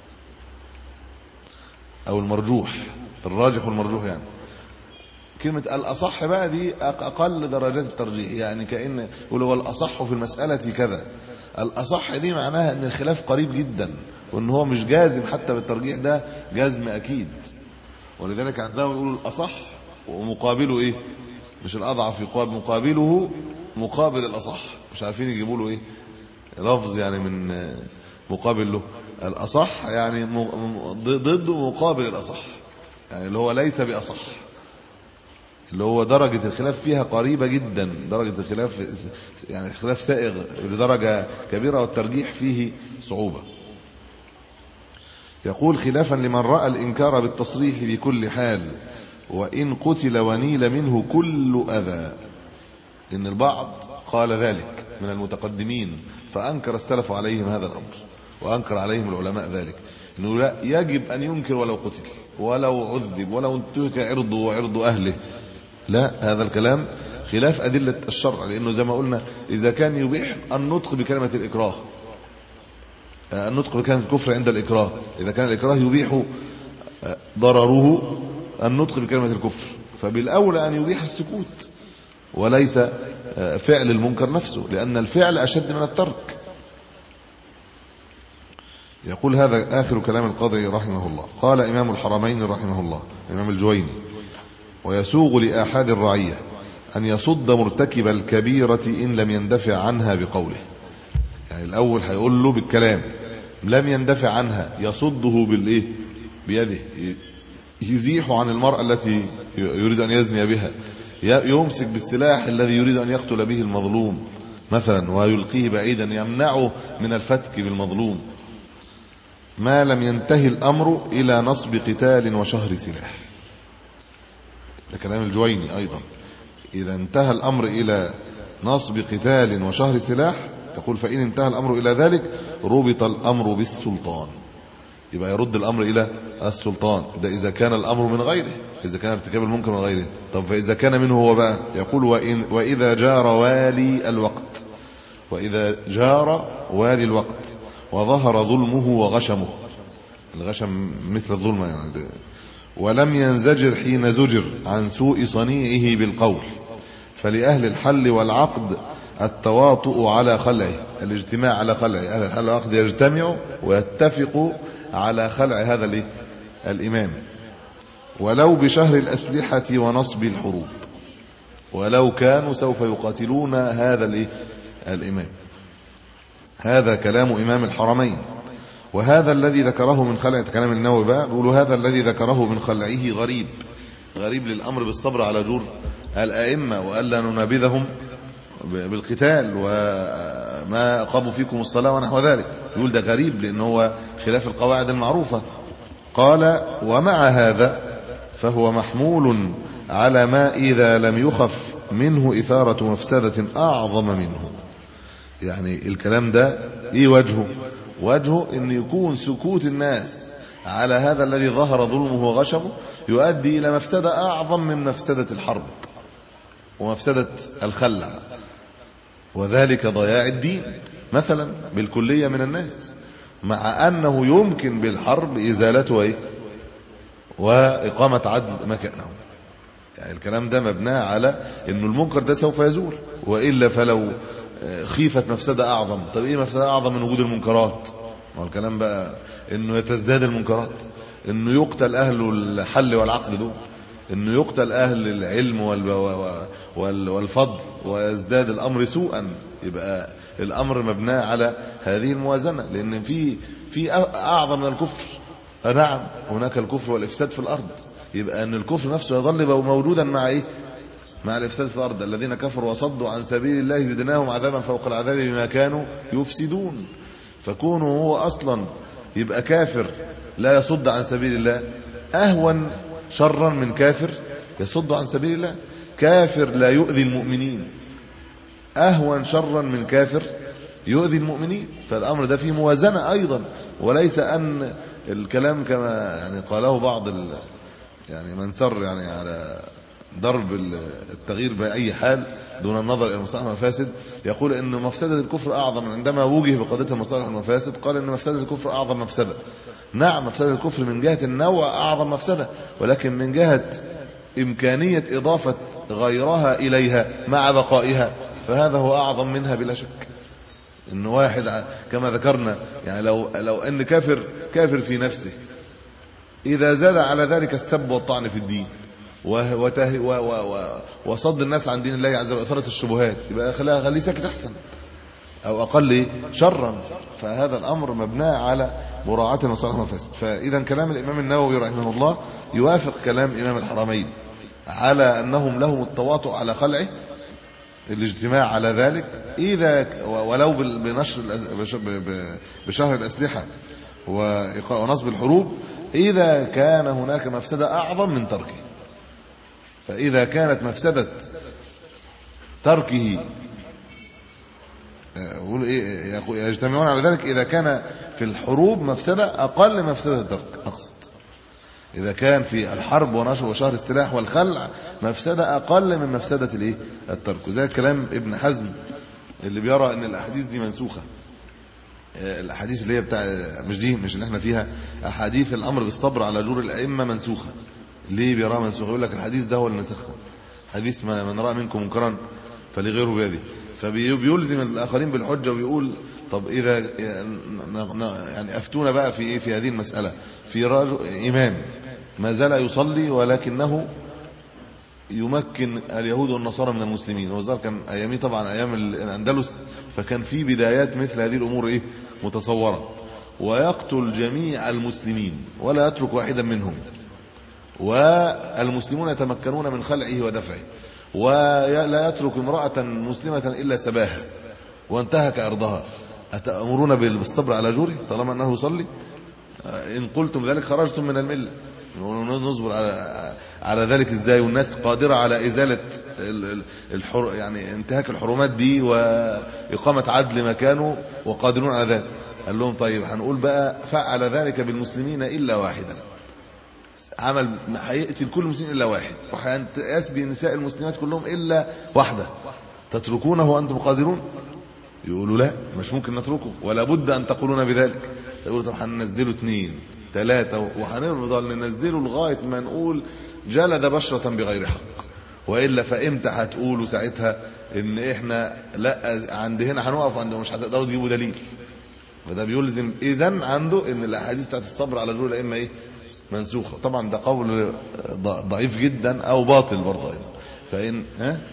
أو المرجوح، الراجح والمرجوح. يعني كلمة الأصح بقى دي أقل درجات الترجيح، يعني كأن يقول هو الأصح في المسألة كذا. الأصح دي معناها أن الخلاف قريب جدا، وأن هو مش جازم حتى بالترجيح ده جزم أكيد. ولذلك عندهم يقولوا الأصح ومقابله إيه؟ مش الأضعف مقابله مقابل الأصح، مش عارفين يجيبوا له إيه لفظ يعني من مقابل له. الأصح يعني ضده مقابل الأصح، يعني اللي هو ليس بأصح، اللي هو درجة الخلاف فيها قريبة جدا، درجة الخلاف يعني خلاف سائغ لدرجة كبيرة، والترجيح فيه صعوبة. يقول: خلافا لمن رأى الإنكار بالتصريح بكل حال وإن قتل ونيل منه كل أذى. إن البعض قال ذلك من المتقدمين فأنكر السلف عليهم هذا الأمر، وأنكر عليهم العلماء ذلك، إنه لا يجب أن ينكر ولو قتل ولو عذب ولو انتهك عرضه وعرض أهله. لا، هذا الكلام خلاف أدلة الشرع، لأنه زي ما قلنا إذا كان يبيح النطق بكلمة الإكراه، النطق بكلمة الكفر عند الإكراه، إذا كان الإكراه يبيح ضرره النطق بكلمة الكفر، فبالأولى أن يبيح السكوت وليس فعل المنكر نفسه، لأن الفعل أشد من الترك. يقول هذا آخر كلام القاضي رحمه الله. قال إمام الحرمين رحمه الله إمام الجويني: ويسوغ لآحاد الرعية أن يصد مرتكب الكبيرة إن لم يندفع عنها بقوله. يعني الأول هيقول له بالكلام، لم يندفع عنها يصده بالإيه؟ بيده، يزيح عن المرأة التي يريد أن يزني بها، يمسك بالسلاح الذي يريد أن يقتل به المظلوم مثلا ويلقيه بعيدا يمنعه من الفتك بالمظلوم، ما لم ينتهي الأمر إلى نصب قتال وشهر سلاح. ده كلام الجويني أيضا. إذا انتهى الأمر إلى نصب قتال وشهر سلاح، يقول فإن انتهى الأمر إلى ذلك ربط الأمر بالسلطان، يبقى يرد الأمر إلى السلطان. ده إذا كان الأمر من غيره، إذا كان ارتكاب المنكر من غيره. طب فإذا كان منه هو بقى، يقول وإذا جار والي الوقت، وإذا جار والي الوقت وظهر ظلمه وغشمه، الغشم مثل الظلم يعني، ولم ينزجر حين زجر عن سوء صنيعه بالقول، فلأهل الحل والعقد التواطؤ على خلعه، الاجتماع على خلعه. أهل الحل والعقد يجتمعوا ويتفقوا على خلع هذا الإمام، ولو بشهر الأسلحة ونصب الحروب، ولو كانوا سوف يقاتلون هذا الإمام. هذا كلام إمام الحرمين. وهذا الذي ذكره من خلع، كلام النووي بقى بيقولوا هذا الذي ذكره من خلعه غريب، غريب للأمر بالصبر على جور الأئمة وألا ننابذهم بالقتال وما أقاموا فيكم الصلاة ونحو ذلك. يقول ده غريب لأنه هو خلاف القواعد المعروفة. قال ومع هذا فهو محمول على ما إذا لم يخف منه إثارة مفسدة أعظم منه. يعني الكلام ده إيه وجهه؟ وجهه أن يكون سكوت الناس على هذا الذي ظهر ظلمه وغشمه يؤدي إلى مفسدة أعظم من مفسدة الحرب ومفسدة الخلع، وذلك ضياع الدين مثلا بالكلية من الناس، مع أنه يمكن بالحرب إزالته وإقامة عدل مكانه. يعني الكلام ده مبنى على أن المنكر ده سوف يزول، وإلا فلو خيفت مفسدة أعظم. طب إيه مفسدة أعظم من وجود المنكرات؟ ما هو الكلام بقى أنه يتزداد المنكرات، أنه يقتل أهل الحل والعقد دول، أنه يقتل أهل العلم والفضل، ويزداد الأمر سوءا. يبقى الأمر مبنى على هذه الموازنة، لأن في أعظم من الكفر. نعم هناك الكفر والإفساد في الأرض، يبقى أن الكفر نفسه يظل موجودا مع مع الإفساد في الأرض. الذين كفروا وصدوا عن سبيل الله زدناهم عذابا فوق العذاب بما كانوا يفسدون. فكونه هو أصلا يبقى كافر لا يصد عن سبيل الله أهون شرا من كافر يصد عن سبيل الله. كافر لا يؤذي المؤمنين أهون شرا من كافر يؤذي المؤمنين. فالأمر ده فيه موازنة أيضا، وليس أن الكلام كما يعني قاله بعض يعني من سر يعني على ضرب التغيير بأي حال دون النظر إلى المصالح والمفاسد، يقول إن مفسدة الكفر أعظم. عندما وجه بقضية المصالح والمفاسد قال إن مفسدة الكفر أعظم مفسدة. نعم مفسدة الكفر من جهة النوع أعظم مفسدة، ولكن من جهة إمكانية إضافة غيرها إليها مع بقائها فهذا هو أعظم منها بلا شك. إن واحد كما ذكرنا يعني لو أن كافر في نفسه إذا زاد على ذلك السب والطعن في الدين وصد الناس عن دين الله عز وجل وإثارة الشبهات، يبقى خليه ساكت أحسن أو أقل شرا. فهذا الأمر مبنى على مراعاة المصالح والمفاسد. فإذا كلام الإمام النووي رحمه الله يوافق كلام إمام الحرمين على أنهم لهم التواطؤ على خلعه، الاجتماع على ذلك، إذا ولو بشهر الأسلحة ونصب الحروب، إذا كان هناك مفسدة أعظم من تركه. فإذا كانت مفسدة تركه يجتمعون على ذلك إذا كان في الحروب مفسدة أقل مفسدة الترك أقصد. إذا كان في الحرب ونشر وشهر السلاح والخلع مفسدة أقل من مفسدة الإيه؟ الترك. وزي كلام ابن حزم اللي بيرى أن الأحاديث دي منسوخة. الأحاديث اللي هي بتاع مش اللي احنا فيها، أحاديث الأمر بالصبر على جور الأئمة منسوخة. ليه بيراها منسوخة؟ يقول لك الحديث ده هو اللي نسخها، حديث من رأى منكم منكرا فلغيره بيده. فبيلزم الآخرين بالحجة ويقول طب إذا يعني أفتونا بقى في إيه في هذه المسألة، في رجل إمام ما زال يصلي ولكنه يمكن اليهود والنصارى من المسلمين، وظهر كان أيامي طبعا أيام الأندلس، فكان في بدايات مثل هذه الأمور إيه متصورة، ويقتل جميع المسلمين ولا يترك واحدا منهم، والمسلمون يتمكنون من خلعه ودفعه، ولا يترك امرأة مسلمة إلا سباها وانتهك أرضها. أتأمرون بالصبر على جوره طالما أنه يصلي؟ إن قلتم ذلك خرجتم من الملة. نصبر على ذلك إزاي والناس قادرة على إزالة يعني انتهاك الحرمات دي وإقامة عدل مكانه وقادرون على ذلك؟ قال لهم طيب هنقول بقى فعل ذلك بالمسلمين إلا واحدا، عمل هيقتل كل المسلمين إلا واحد، وهيسبي نساء المسلمات كلهم إلا واحدة، تتركونه وأنتم قادرون؟ يقولوا لا مش ممكن نتركه، ولا بد أن تقولون بذلك. يقولوا طب هننزله 2 3 وهنفضل ننزله لغاية ما نقول جلد بشرة بغير حق، وإلا فإمتى هتقولوا ساعتها إن إحنا لا عند هنا هنقف عند مش هتقدروا تجيبوا دليل؟ فده بيلزم إذن عنده إن الأحاديث بتاعت الصبر على جور الأئمة إيه منسوخة. طبعا ده قول ضعيف جدا أو باطل برضه أيضا. فإن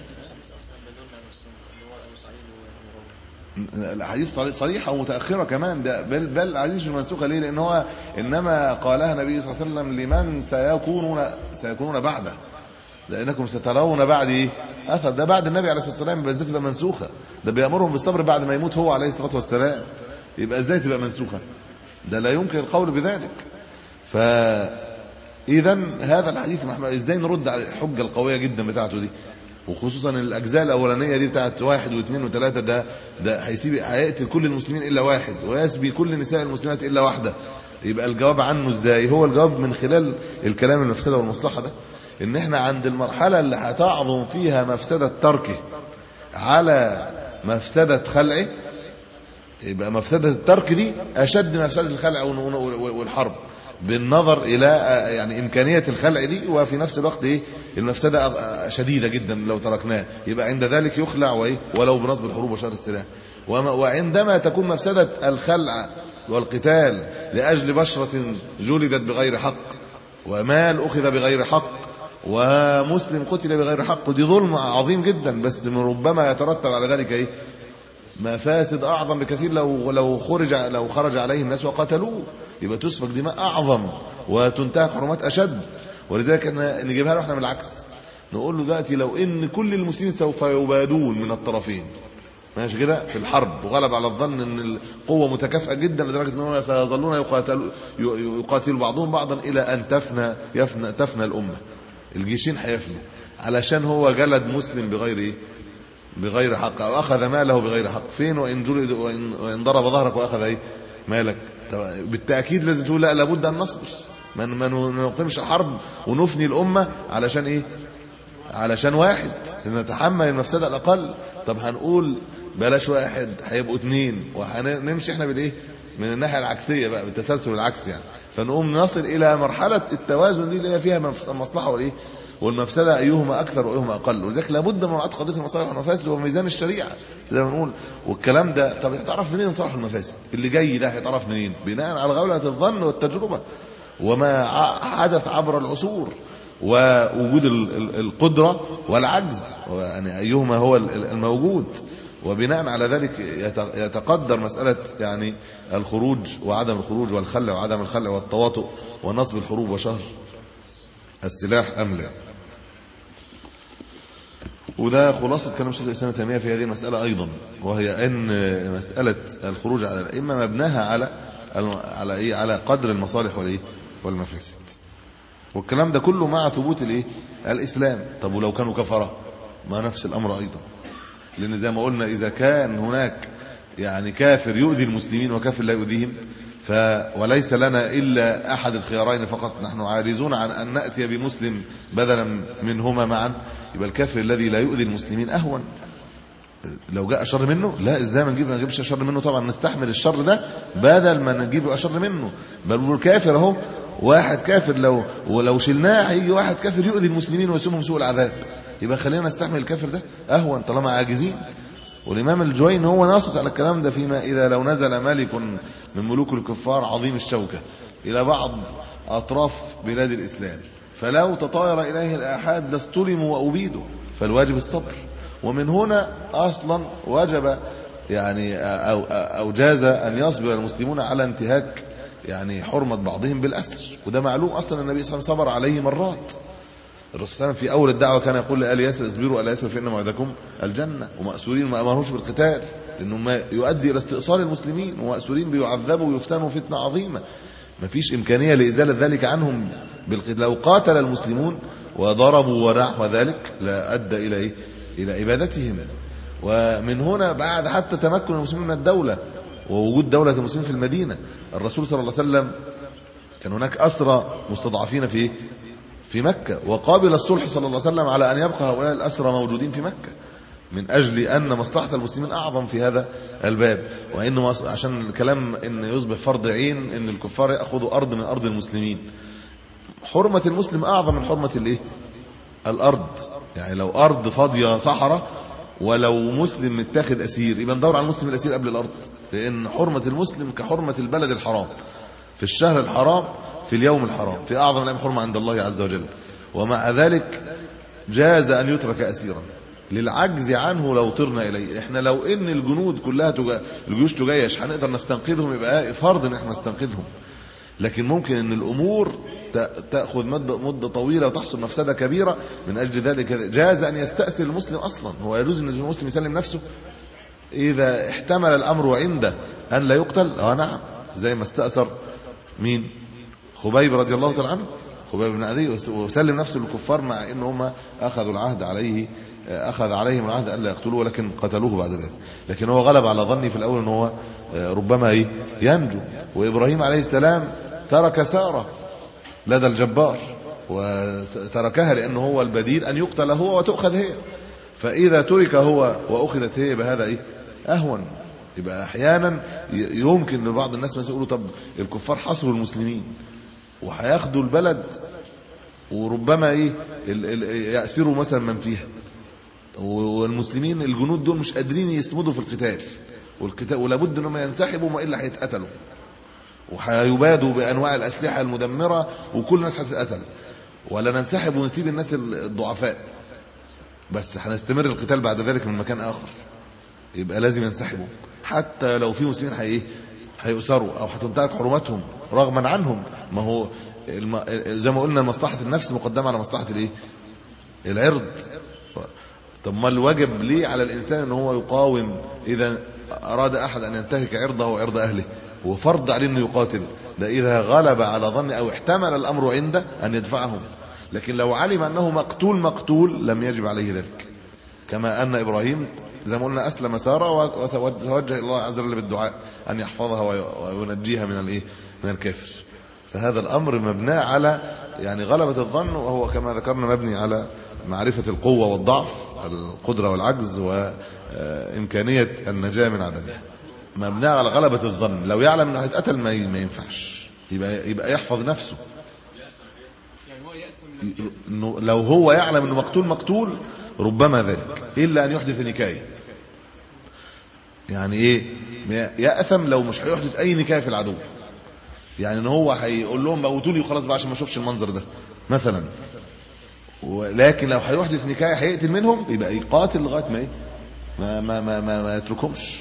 الأحاديث صريحة ومتأخرة كمان، ده بل الأحاديث المنسوخة. ليه؟ لأن هو إنما قالها النبي صلى الله عليه وسلم لمن سيكونون بعده، لأنكم سترون بعد أثر. ده بعد النبي عليه الصلاة والسلام بالذات تبقى منسوخة، ده بيأمرهم بالصبر بعد ما يموت هو عليه الصلاة والسلام، يبقى إزاي تبقى منسوخة؟ ده لا يمكن القول بذلك. فإذا هذا الحديث إزاي نرد على الحجة القوية جدا بتاعته دي؟ وخصوصا الأجزاء الأولانية دي بتاعت 1 و2 و3، ده هيقتل كل المسلمين إلا واحد ويسبي كل نساء المسلمات إلا واحدة. يبقى الجواب عنه إزاي؟ هو الجواب من خلال الكلام المفسدة والمصلحة ده، إن إحنا عند المرحلة اللي هتعظم فيها مفسدة تركه على مفسدة خلعه، يبقى مفسدة الترك دي أشد مفسدة الخلع والحرب، بالنظر إلى يعني إمكانية الخلع دي، وفي نفس الوقت إيه المفسدة شديدة جدا لو تركناه، يبقى عند ذلك يخلع وإيه ولو بنصب الحروب وشر السلاح. وعندما تكون مفسدة الخلع والقتال لأجل بشرة جلدت بغير حق، ومال أخذ بغير حق، ومسلم قتل بغير حق، دي ظلم عظيم جدا، بس ربما يترتب على ذلك إيه مفاسد أعظم بكثير لو خرج عليه الناس وقتلوه، يبقى تسفك دماء أعظم وتنتهك حرمات أشد. ولذلك نجيبها له احنا من العكس، نقول له دلوقتي لو إن كل المسلمين سوف يبادون من الطرفين ماشي كده في الحرب، وغلب على الظن ان القوة متكافئة جدا لدرجة انهم سيظلون يقاتلوا بعضهم بعضا الى ان تفنى الامة، الجيشين هيفنوا علشان هو جلد مسلم بغير حق، او اخذ ماله بغير حق. فين وان جلد وان ضرب ظهرك واخذ مالك؟ بالتأكيد لازم تقول لا، لابد ان نصبر، ما نقيمش حرب ونفني الامة علشان ايه؟ علشان واحد نتحمل المفسدة الاقل. طب هنقول بلاش واحد، هيبقوا 2، وهنمشي احنا بالايه من الناحية العكسية بقى بالتسلسل العكسي يعني. فنقوم نصل الى مرحلة التوازن دي اللي هي فيها المصلحة والايه والمفسدة، ايهما اكثر وايهما اقل. ولذلك لابد من مراعاة قضية المصالح والمفاسد وميزان الشريعة زي ما بنقول. والكلام ده طب هتعرف منين مصالح المفاسد؟ اللي جاي ده هيتعرف منين؟ بناء على غولة الظن والتجربة وما حدث عبر العصور، ووجود القدرة والعجز، يعني أيهما هو الموجود. وبناء على ذلك يتقدر مسألة يعني الخروج وعدم الخروج، والخلع وعدم الخلع، والتواطؤ ونصب الحروب وشهر السلاح أم لا. وده خلاصة كلام شيخ الإسلام ابن تيمية في هذه المسألة أيضا، وهي أن مسألة الخروج على الأئمة مبناها على قدر المصالح والمفاسد. والكلام ده كله مع ثبوت الإسلام. طب ولو كانوا كفرة ما نفس الأمر أيضا، لأن زي ما قلنا إذا كان هناك يعني كافر يؤذي المسلمين وكافر لا يؤذيهم، وليس لنا إلا أحد الخيارين فقط، نحن عاجزون عن أن نأتي بمسلم بدلا منهما معا، يبقى الكافر الذي لا يؤذي المسلمين أهون. لو جاء شر منه، لا، ازاي ما نجيبش شر منه؟ طبعا نستحمل الشر ده بدل ما نجيب شر منه. بل الكافر اهو، واحد كافر ولو شلناه هيجي واحد كافر يؤذي المسلمين ويسومهم سوء العذاب، يبقى خلينا نستحمل الكافر ده اهون طالما عاجزين. والامام الجويني هو ناصص على الكلام ده فيما اذا لو نزل ملك من ملوك الكفار عظيم الشوكة الى بعض اطراف بلاد الاسلام فلو تطاير اليه الاحاد لاستلموا وابيدوا، فالواجب الصبر. ومن هنا اصلا وجب يعني او جاز ان يصبر المسلمون على انتهاك يعني حرمة بعضهم بالاسر، وده معلوم اصلا النبي صلى الله عليه وسلم صبر عليه مرات. الرسول صلى الله عليه وسلم في اول الدعوه كان يقول لآل ياسر اصبروا آل ياسر فإن موعدكم الجنة، ومأسورين ما امرهمش بالقتال لانه ما يؤدي الى استئصال المسلمين، ومأسورين بيعذبوا ويفتنوا فتنة عظيمة ما فيش امكانية لازالة ذلك عنهم بالقتال. لو قاتل المسلمون وضربوا ونحو ذلك لا ادى الى ايه؟ الى ابادتهم. ومن هنا بعد حتى تمكن المسلمين من الدولة ووجود دولة المسلمين في المدينة، الرسول صلى الله عليه وسلم كان هناك أسرى مستضعفين في مكة، وقابل الصلح صلى الله عليه وسلم على أن يبقى هؤلاء الأسرى موجودين في مكة من أجل أن مصلحة المسلمين أعظم في هذا الباب. وإنه عشان الكلام إن يصبح فرض عين إن الكفار يأخذوا أرض من أرض المسلمين، حرمة المسلم أعظم من حرمة الإيه؟ الأرض. يعني لو أرض فاضية صحراء ولو مسلم متاخد أسير يبقى ندور على المسلم الأسير قبل الأرض، لأن حرمة المسلم كحرمة البلد الحرام في الشهر الحرام في اليوم الحرام في أعظم الأيام حرمة عند الله عز وجل. ومع ذلك جاز أن يترك أسيرا للعجز عنه لو طرنا إليه. إحنا لو إن الجنود كلها الجيوش تجيش هنقدر نستنقذهم، يبقى فرض إن إحنا نستنقذهم، لكن ممكن إن الأمور تأخذ مدة طويلة وتحصل مفسدة كبيرة. من أجل ذلك جاز أن يستأسر المسلم أصلا. هو يجوز أن المسلم يسلم نفسه إذا احتمل الأمر عنده أن لا يقتل؟ نعم، زي ما استأسر مين؟ خبيب رضي الله تعالى عنه، خبيب بن عدي، وسلم نفسه للكفار مع ان هم اخذوا العهد عليه، اخذ عليهم العهد الا يقتلوه ولكن قتلوه بعد ذلك. لكن هو غلب على ظني في الاول ان هو ربما ينجو. وابراهيم عليه السلام ترك سارة لدى الجبار وتركها لانه هو البديل ان يقتل هو وتؤخذ هي، فاذا ترك هو واخذت هي بهذا اهون. يبقى احيانا يمكن لبعض الناس مثلا يقولوا طب الكفار حصروا المسلمين وهياخدوا البلد وربما يأسروا مثلا من فيها، والمسلمين الجنود دول مش قادرين يسمدوا في القتال ولابد انهم ينسحبوا والا هيتقتلوا وهيبادوا بانواع الاسلحه المدمره وكل الناس هتتقتل، ولا ننسحب ونسيب الناس الضعفاء بس هنستمر القتال بعد ذلك من مكان اخر. يبقى لازم ينسحبوا حتى لو في مسلمين هيؤسروا او هتنتهك حرماتهم رغما عنهم. ما هو زي ما قلنا مصلحة النفس مقدمة على مصلحة العرض. طب ما الواجب ليه على الانسان ان هو يقاوم اذا اراد احد ان ينتهك عرضه وعرض اهله؟ وفرض عليه انه يقاتل ده اذا غلب على ظن او احتمل الامر عنده ان يدفعهم. لكن لو علم انه مقتول لم يجب عليه ذلك، كما ان ابراهيم زي ما قلنا أسلم سارة وتوجه إلى الله عز وجل بالدعاء أن يحفظها وينجيها من الكافر. فهذا الأمر مبنى على يعني غلبة الظن، وهو كما ذكرنا مبني على معرفة القوة والضعف، القدرة والعجز، وإمكانية النجاة من عدمها. مبنى على غلبة الظن. لو يعلم أنه هيتقتل ما ينفعش، يبقى يحفظ نفسه. لو هو يعلم أنه مقتول ربما ذلك، إلا أن يحدث نكاية. يعني يأثم لو مش هيحدث أي نكاية في العدو، يعني ان هو هيقول لهم موتوني وخلاص بقى عشان ما اشوفش المنظر ده مثلا. ولكن لو هيحدث نكاية هيقتل منهم يبقى يقاتل لغاية ما يتركهمش.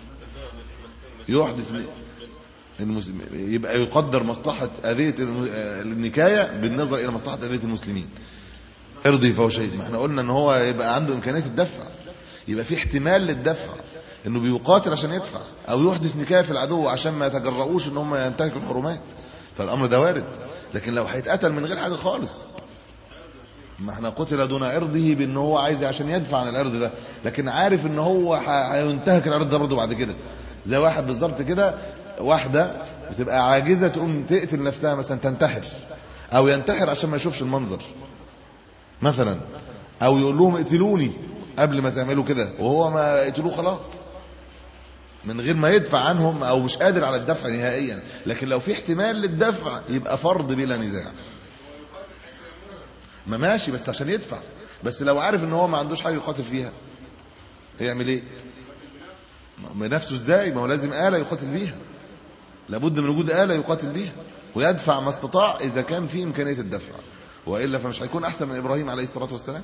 يحدث يبقى يقدر مصلحة أذية النكاية بالنظر إلى مصلحة أذية المسلمين. ارضي فهو شهيد. ما احنا قلنا ان هو يبقى عنده إمكانية الدفع، يبقى في احتمال للدفع، انه بيقاتل عشان يدفع، او يحدث نكاية في العدو عشان ما يتجرؤوش ان هم ينتهكوا الحرمات. فالامر ده وارد. لكن لو هيتقتل من غير حاجة خالص، ما احنا قتل دون عرضه بان هو عايز عشان يدفع عن العرض ده، لكن عارف ان هو هينتهك العرض ده برضه بعد كده. زي واحد بالظبط كده واحدة بتبقى عاجزة تقوم تقتل نفسها مثلا، تنتحر، او ينتحر عشان ما يشوفش المنظر مثلا، او يقول لهم اقتلوني قبل ما تعملوا كده، وهو ما يقتلوه خلاص من غير ما يدفع عنهم، او مش قادر على الدفع نهائيا. لكن لو في احتمال للدفع يبقى فرض بلا نزاع. ما ماشي، بس عشان يدفع. بس لو عارف ان هو ما عندوش حاجة يقاتل فيها يعمل ايه؟ بنفسه ازاي؟ ما هو لازم آلة يقاتل بيها، لابد من وجود آلة يقاتل بيها، ويدفع ما استطاع إذا كان في إمكانية الدفع، وإلا فمش هيكون أحسن من إبراهيم عليه الصلاة والسلام.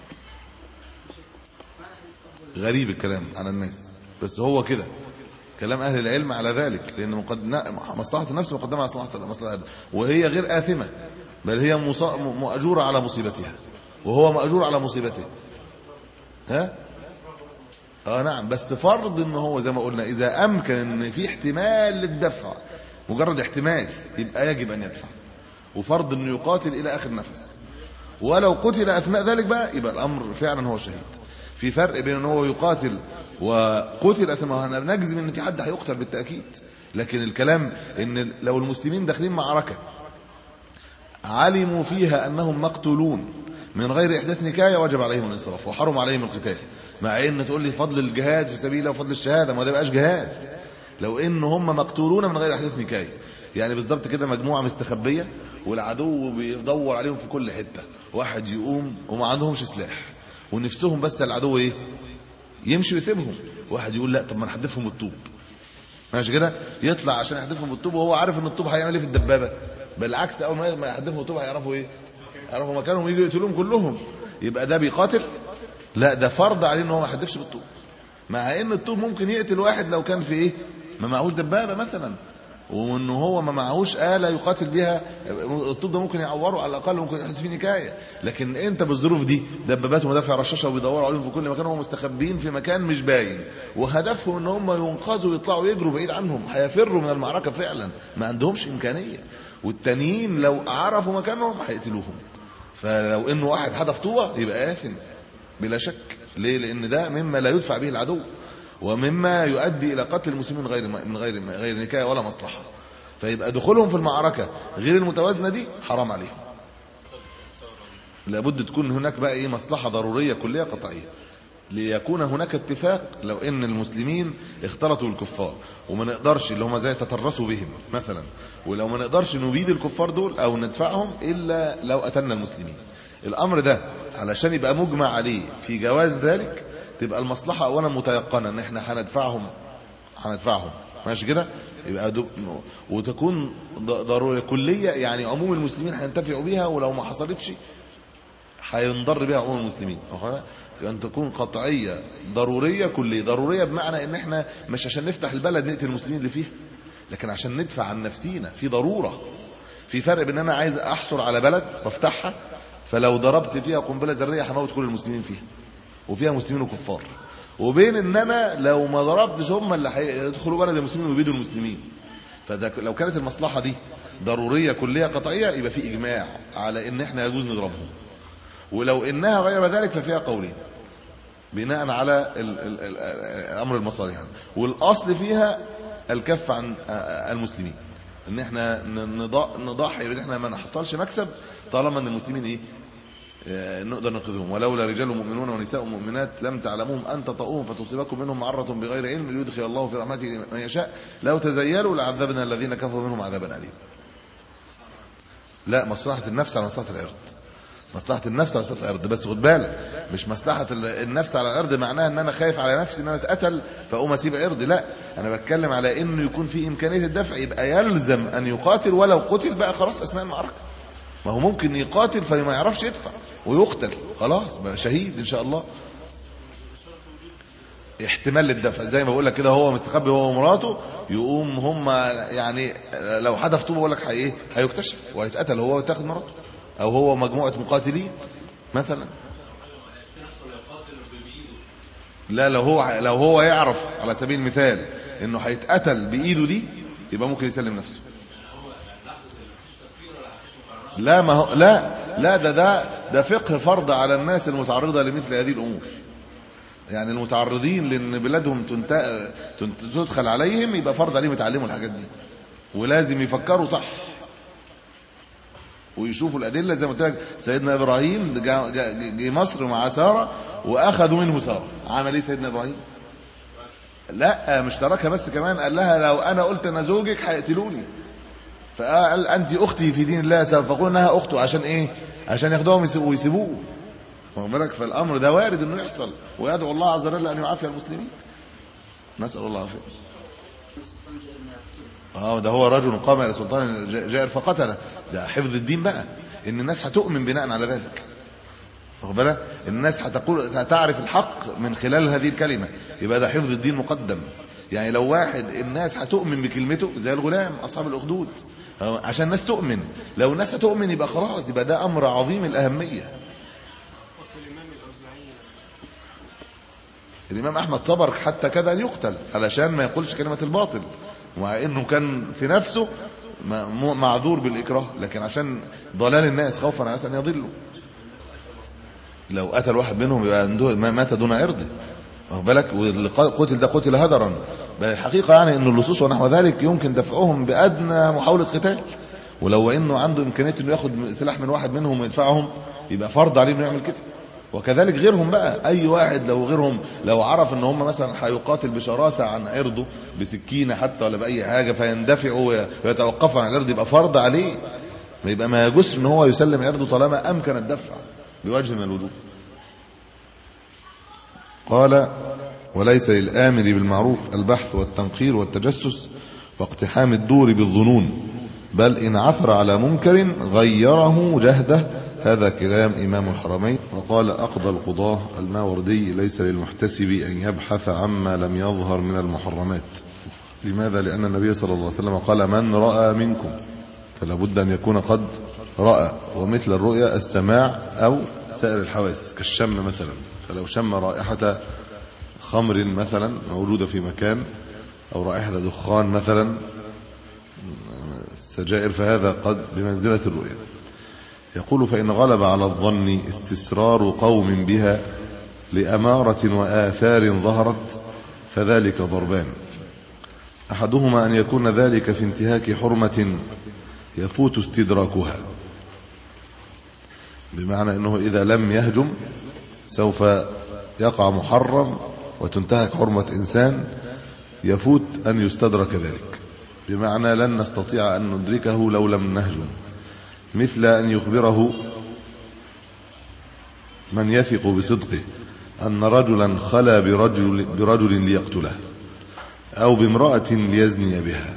غريب الكلام على الناس، بس هو كده كلام أهل العلم على ذلك، لأن مصلحة النفس مقدمة على مصلحة، وهي غير آثمة، بل هي مأجورة على مصيبتها، وهو مأجور على مصيبته. ها؟ نعم، بس فرض ان هو زي ما قلنا اذا امكن ان في احتمال للدفع، مجرد احتمال، يبقى يجب ان يدفع، وفرض انه يقاتل الى اخر نفس. ولو قتل اثناء ذلك بقى يبقى الامر فعلا هو شهيد. في فرق بين ان هو يقاتل وقتل اثناء، نجزم ان في حد هيقتل بالتاكيد، لكن الكلام ان لو المسلمين داخلين معركه علموا فيها انهم مقتولون من غير احداث نكايه، وجب عليهم الانصراف وحرم عليهم القتال. مع ان تقول لي فضل الجهاد في سبيل الله وفضل الشهاده، ما ده بقاش جهاد لو ان هم مقتولون من غير احداث نكايه. يعني بالظبط كده مجموعه مستخبيه والعدو بيدور عليهم في كل حته، واحد يقوم وما عندهمش سلاح ونفسهم بس العدو ايه؟ يمشي ويسيبهم. واحد يقول لا، طب ما نحدفهم بالطوب، ماشي كده، يطلع عشان يحدفهم بالطوب وهو عارف ان الطوب هيعمل ايه في الدبابه. بالعكس، اول ما يحدفهم بالطوب هيعرفوا ايه؟ يعرفوا مكانهم ويجوا يقتلوهم كلهم. يبقى ده بيقاتل؟ لا، ده فرض عليه ان هو ما يحدفش بالطوب، مع ان الطوب ممكن يقتل واحد لو كان في ايه؟ ما معهوش دبابه مثلا، وان هو ما معهوش آلة يقاتل بيها. الطوب ده ممكن يعوره على الاقل، ممكن يحدث فيه نكايه. لكن انت بالظروف دي دبابات ومدافع رشاشه وبيدوروا عليهم في كل مكان، وهم مستخبيين في مكان مش باين، وهدفهم ان هم ينقذوا ويطلعوا يجروا بعيد عنهم، هيفروا من المعركه فعلا، ما عندهمش امكانيه. والتانيين لو عرفوا مكانهم هيقتلوهم. فلو انه واحد حدف طوبه يبقى آثم بلا شك. ليه؟ لان ده مما لا يدفع به العدو، ومما يؤدي الى قتل المسلمين من غير نكايه ولا مصلحه. فيبقى دخولهم في المعركه غير المتوازنه دي حرام عليهم. لابد تكون هناك بقى ايه؟ مصلحه ضروريه كليه قطعيه، ليكون هناك اتفاق. لو ان المسلمين اختلطوا بالكفار وما نقدرش، اللي هم زي تترسوا بهم مثلا، ولو ما نقدرش نبيد الكفار دول او ندفعهم الا لو قتلنا المسلمين، الامر ده علشان يبقى مجمع عليه في جواز ذلك، تبقى المصلحه اولا متيقنه ان احنا هندفعهم، ماشي كده، يبقى وتكون ضروريه كليه، يعني عموم المسلمين هينتفعوا بيها، ولو ما حصلتش هينضر بها عموم المسلمين. أن تكون قطعية ضرورية كلية. ضرورية بمعنى ان احنا مش عشان نفتح البلد نقتل المسلمين اللي فيها، لكن عشان ندفع عن نفسينا. في ضرورة، في فرق بين انا عايز احصل على بلد وافتحها، فلو ضربت فيها قنبلة ذرية هموت كل المسلمين فيها وفيها مسلمين وكفار، وبين ان انا لو ما ضربتش هم اللي هيدخلوا بلد المسلمين ويبيدوا المسلمين. فلو كانت المصلحة دي ضرورية كلية قطعية يبقى في اجماع على ان احنا يجوز نضربهم. ولو انها غير ذلك ففيها قولين بناء على امر المصالح، والاصل فيها الكف عن المسلمين، ان احنا نضحي، ان احنا ما نحصلش مكسب طالما ان المسلمين ايه؟ نقدر ننقذهم. ولولا رجال مؤمنون ونساء مؤمنات لم تعلموهم ان تطؤوهم فتصيبكم منهم معرة بغير علم ليدخل الله في رحمته من يشاء لو تزيلوا لعذبنا الذين كفروا منهم عذابا اليما. لا، مصلحة النفس على مصلحة العرض. مصلحة النفس على مصلحة العرض، بس خد بالك، مش مصلحة النفس على العرض معناها ان انا خايف على نفسي ان انا اتقتل فاقوم اسيب عرضي. لا، انا بتكلم على انه يكون في امكانية الدفع، يبقى يلزم ان يقاتل. ولو قتل بقى خلاص اثناء المعركة، ما هو ممكن يقاتل فما يعرفش يدفع ويقتل، خلاص بقى شهيد ان شاء الله. احتمال للدفع زي ما بقول لك كده، هو مستخبي هو ومراته، يقوم هم يعني لو حدف طوبه بقول لك هيكتشف وهيتقتل هو وتاخد مراته، او هو مجموعه مقاتلين مثلا. لا، لو هو يعرف على سبيل المثال انه هيتقتل بايده دي يبقى ممكن يسلم نفسه. لا، ما هو لا ده فقه فرض على الناس المتعرضه لمثل هذه الامور. يعني المتعرضين لان بلادهم تدخل عليهم يبقى فرض عليهم يتعلموا الحاجات دي، ولازم يفكروا صح ويشوفوا الادله. زي ما قلت لك سيدنا ابراهيم جه مصر مع ساره واخذوا منه ساره، عمل ايه سيدنا ابراهيم؟ لا مش تركها بس، كمان قال لها لو انا قلت انا زوجك هيقتلوني، فقال انت اختي في دين الله، سوف اقول انها اخته. عشان ايه؟ عشان ياخدوهم ويسيبوه. واخد بالك؟ فالامر ده وارد انه يحصل، ويدعو الله عز وجل ان يعافي المسلمين. نسال الله العافيه. ده هو رجل قام الى سلطان جائر فقتله، ده حفظ الدين بقى، ان الناس هتؤمن بناء على ذلك. واخد بالك؟ الناس هتعرف الحق من خلال هذه الكلمه، يبقى ده حفظ الدين مقدم. يعني لو واحد الناس هتؤمن بكلمته زي الغلام اصحاب الاخدود، عشان الناس تؤمن، لو الناس هتؤمن يبقى خلاص، يبقى ده امر عظيم الاهميه. الامام احمد صبر حتى كذا ان يقتل علشان ما يقولش كلمه الباطل، مع انه كان في نفسه معذور بالاكراه، لكن عشان ضلال الناس خوفا على الناس ان يضلوا. لو قتل واحد منهم يبقى مات دون عرضه. واخد بالك؟ واللي قتل ده قتل هدرا. بل الحقيقه يعني ان اللصوص ونحو ذلك يمكن دفعهم بادنى محاوله قتال، ولو انه عنده امكانيه انه ياخد سلاح من واحد منهم ويدفعهم يبقى فرض عليه انه يعمل كده. وكذلك غيرهم بقى، اي واحد لو غيرهم لو عرف ان هم مثلا هيقاتل بشراسه عن عرضه بسكينه حتى ولا باي حاجه فيندفعوا ويتوقفوا عن العرض، يبقى فرض عليه، ما يجوز ان هو يسلم عرضه طالما امكن الدفع بوجه من الوجوه. قال: وليس للآمر بالمعروف البحث والتنقير والتجسس واقتحام الدور بالظنون، بل إن عثر على منكر غيره جهده. هذا كلام إمام الحرمين. وقال أقضى القضاة الماوردي: ليس للمحتسب أن يبحث عما لم يظهر من المحرمات. لماذا؟ لأن النبي صلى الله عليه وسلم قال: من رأى منكم، فلا بد أن يكون قد رأى. ومثل الرؤيا السماع أو سائر الحواس كالشم مثلا، فلو شم رائحة خمر مثلا موجودة في مكان، أو رائحة دخان مثلا سجائر، فهذا قد بمنزلة الرؤيا. يقول: فإن غلب على الظن استسرار قوم بها لأمارة وآثار ظهرت فذلك ضربان: أحدهما أن يكون ذلك في انتهاك حرمة يفوت استدراكها، بمعنى أنه إذا لم يهجم سوف يقع محرم وتنتهك حرمة إنسان يفوت أن يستدرك ذلك، بمعنى لن نستطيع أن ندركه لو لم نهجم. مثل أن يخبره من يثق بصدقه أن رجلا خلا برجل ليقتله، أو بامرأة ليزني بها،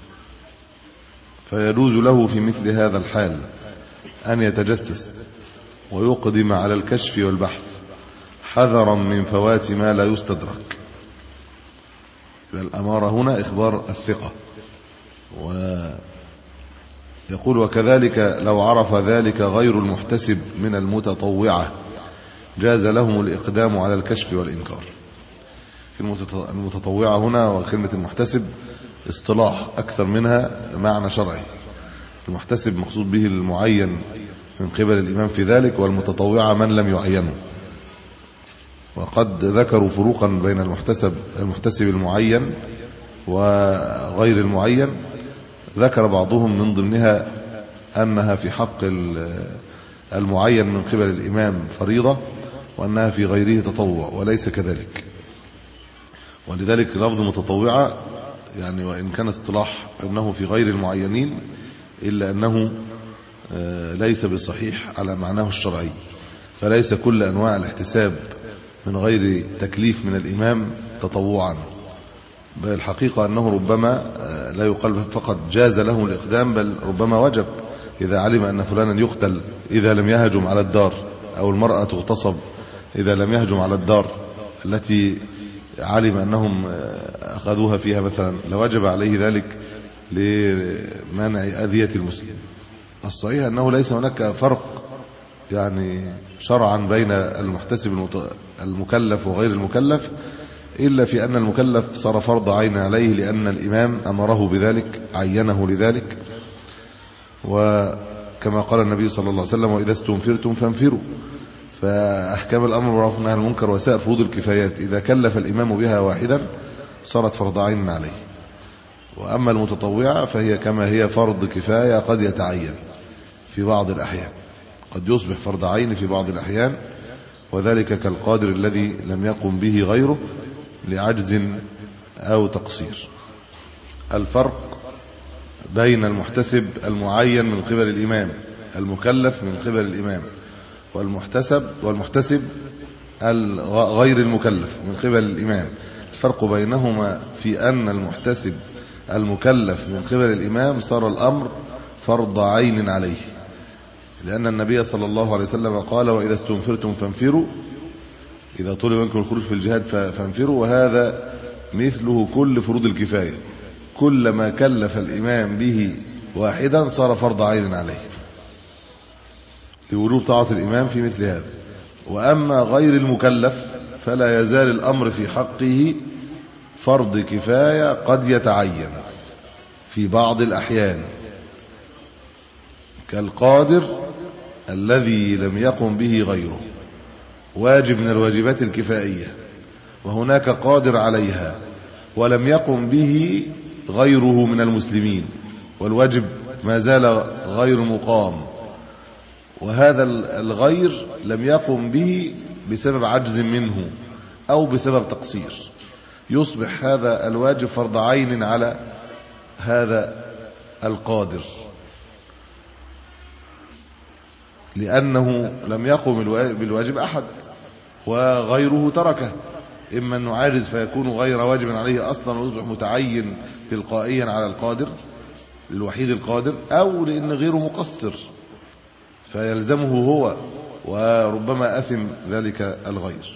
فيجوز له في مثل هذا الحال أن يتجسس ويقدم على الكشف والبحث حذرا من فوات ما لا يستدرك. الأمارة هنا إخبار الثقة. ويقول: وكذلك لو عرف ذلك غير المحتسب من المتطوعة جاز لهم الإقدام على الكشف والإنكار. في المتطوعة هنا وكلمة المحتسب اصطلاح أكثر منها معنى شرعي. المحتسب مقصود به المعين من قبل الإمام في ذلك، والمتطوعة من لم يعينه. وقد ذكروا فروقا بين المحتسب المعين وغير المعين. ذكر بعضهم من ضمنها أنها في حق المعين من قبل الإمام فريضة، وأنها في غيره تطوع، وليس كذلك. ولذلك لفظ متطوعة يعني وإن كان اصطلاح أنه في غير المعينين، إلا أنه ليس بصحيح على معناه الشرعي. فليس كل أنواع الاحتساب من غير تكليف من الإمام تطوعا، بل الحقيقة أنه ربما لا يقال فقط جاز له الإقدام، بل ربما وجب. إذا علم أن فلانا يقتل إذا لم يهجم على الدار، أو المرأة تغتصب إذا لم يهجم على الدار التي علم أنهم أخذوها فيها مثلا، لوجب عليه ذلك لمنع أذية المسلم. الصحيح أنه ليس هناك فرق يعني شرعا بين المحتسب المكلف وغير المكلف، إلا في أن المكلف صار فرض عين عليه لأن الإمام أمره بذلك، عينه لذلك. وكما قال النبي صلى الله عليه وسلم: وإذا استنفرتم فانفروا. فأحكام الأمر بالمعروف والنهي عن المنكر وسائر فروض الكفايات إذا كلف الإمام بها واحدا صارت فرض عين عليه. وأما المتطوعة فهي كما هي فرض كفاية قد يتعين في بعض الأحيان، قد يصبح فرض عين في بعض الأحيان، وذلك كالقادر الذي لم يقم به غيره لعجز أو تقصير. الفرق بين المحتسب المعين من قبل الإمام، المكلف من قبل الإمام، والمحتسب غير المكلف من قبل الإمام. الفرق بينهما في أن المحتسب المكلف من قبل الإمام صار الأمر فرض عين عليه، لأن النبي صلى الله عليه وسلم قال: وإذا استنفرتم فانفروا، إذا طلب منكم الخروج في الجهاد فانفروا. وهذا مثله كل فروض الكفاية، كلما كلف الإمام به واحدا صار فرض عين عليه لوجوب طاعة الإمام في مثل هذا. وأما غير المكلف فلا يزال الأمر في حقه فرض كفاية قد يتعين في بعض الأحيان، كالقادر الذي لم يقم به غيره، واجب من الواجبات الكفائية وهناك قادر عليها ولم يقم به غيره من المسلمين، والواجب ما زال غير مقام، وهذا الغير لم يقم به بسبب عجز منه أو بسبب تقصير، يصبح هذا الواجب فرض عين على هذا القادر، لأنه لم يقم بالواجب أحد وغيره تركه، إما أنه عاجز فيكون غير واجب عليه أصلا ويصبح متعين تلقائيا على القادر الوحيد القادر، أو لأن غيره مقصر فيلزمه هو وربما أثم ذلك الغير.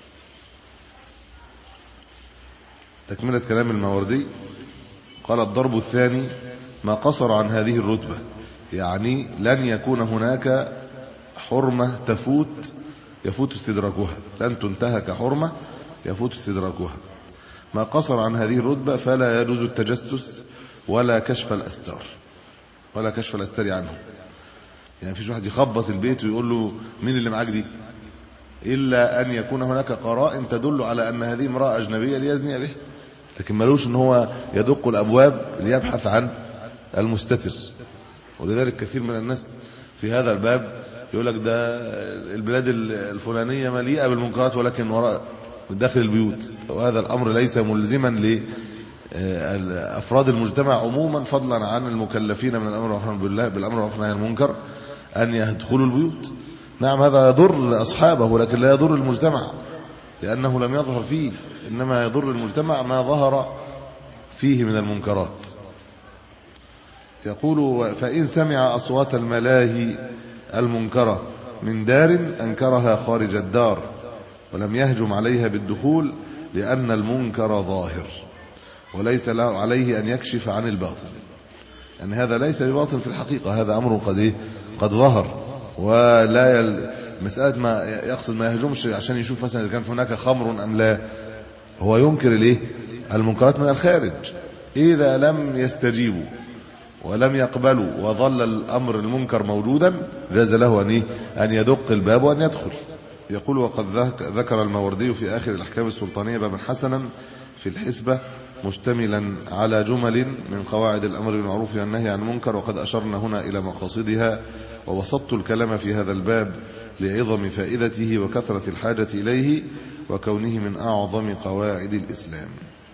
تكملة كلام الماوردي قال: الضرب الثاني ما قصر عن هذه الرتبة، يعني لن يكون هناك حرمة يفوت استدراكها، لن تنتهك حرمة يفوت استدراكها. ما قصر عن هذه الرتبة فلا يجوز التجسس ولا كشف الأستار عنه. يعني فيش واحد يخبط البيت ويقول له: مين اللي معاك دي؟ إلا أن يكون هناك قرائن تدل على أن هذه امرأة أجنبية ليزني به، لكن ملوش أن هو يدق الأبواب ليبحث عن المستتر. ولذلك كثير من الناس في هذا الباب يقول لك: ده البلاد الفلانية مليئة بالمنكرات ولكن وراء داخل البيوت، وهذا الأمر ليس ملزما لأفراد المجتمع عموما، فضلا عن المكلفين من الأمر بالأمر والنهي عن المنكر أن يدخلوا البيوت. نعم، هذا يضر أصحابه لكن لا يضر المجتمع، لأنه لم يظهر فيه، إنما يضر المجتمع ما ظهر فيه من المنكرات. يقول: فإن سمع أصوات الملاهي المنكرة من دار أنكرها خارج الدار ولم يهجم عليها بالدخول، لأن المنكر ظاهر وليس له عليه أن يكشف عن الباطل، يعني هذا ليس بباطل في الحقيقة، هذا أمر قد ظهر. ولا مسألة ما يقصد ما يهجمش عشان يشوف مثلا إذا كان هناك خمر أم لا، هو ينكر المنكرات من الخارج. إذا لم يستجيبوا ولم يقبلوا وظل الأمر المنكر موجودا جاز له أن يدق الباب وأن يدخل. يقول: وقد ذكر الماوردي في آخر الأحكام السلطانية بابا حسنا في الحسبة مشتملا على جمل من قواعد الأمر بالمعروف والنهي عن المنكر، وقد أشرنا هنا إلى مقاصدها، وبسطت الكلام في هذا الباب لعظم فائدته وكثرة الحاجة إليه وكونه من أعظم قواعد الإسلام،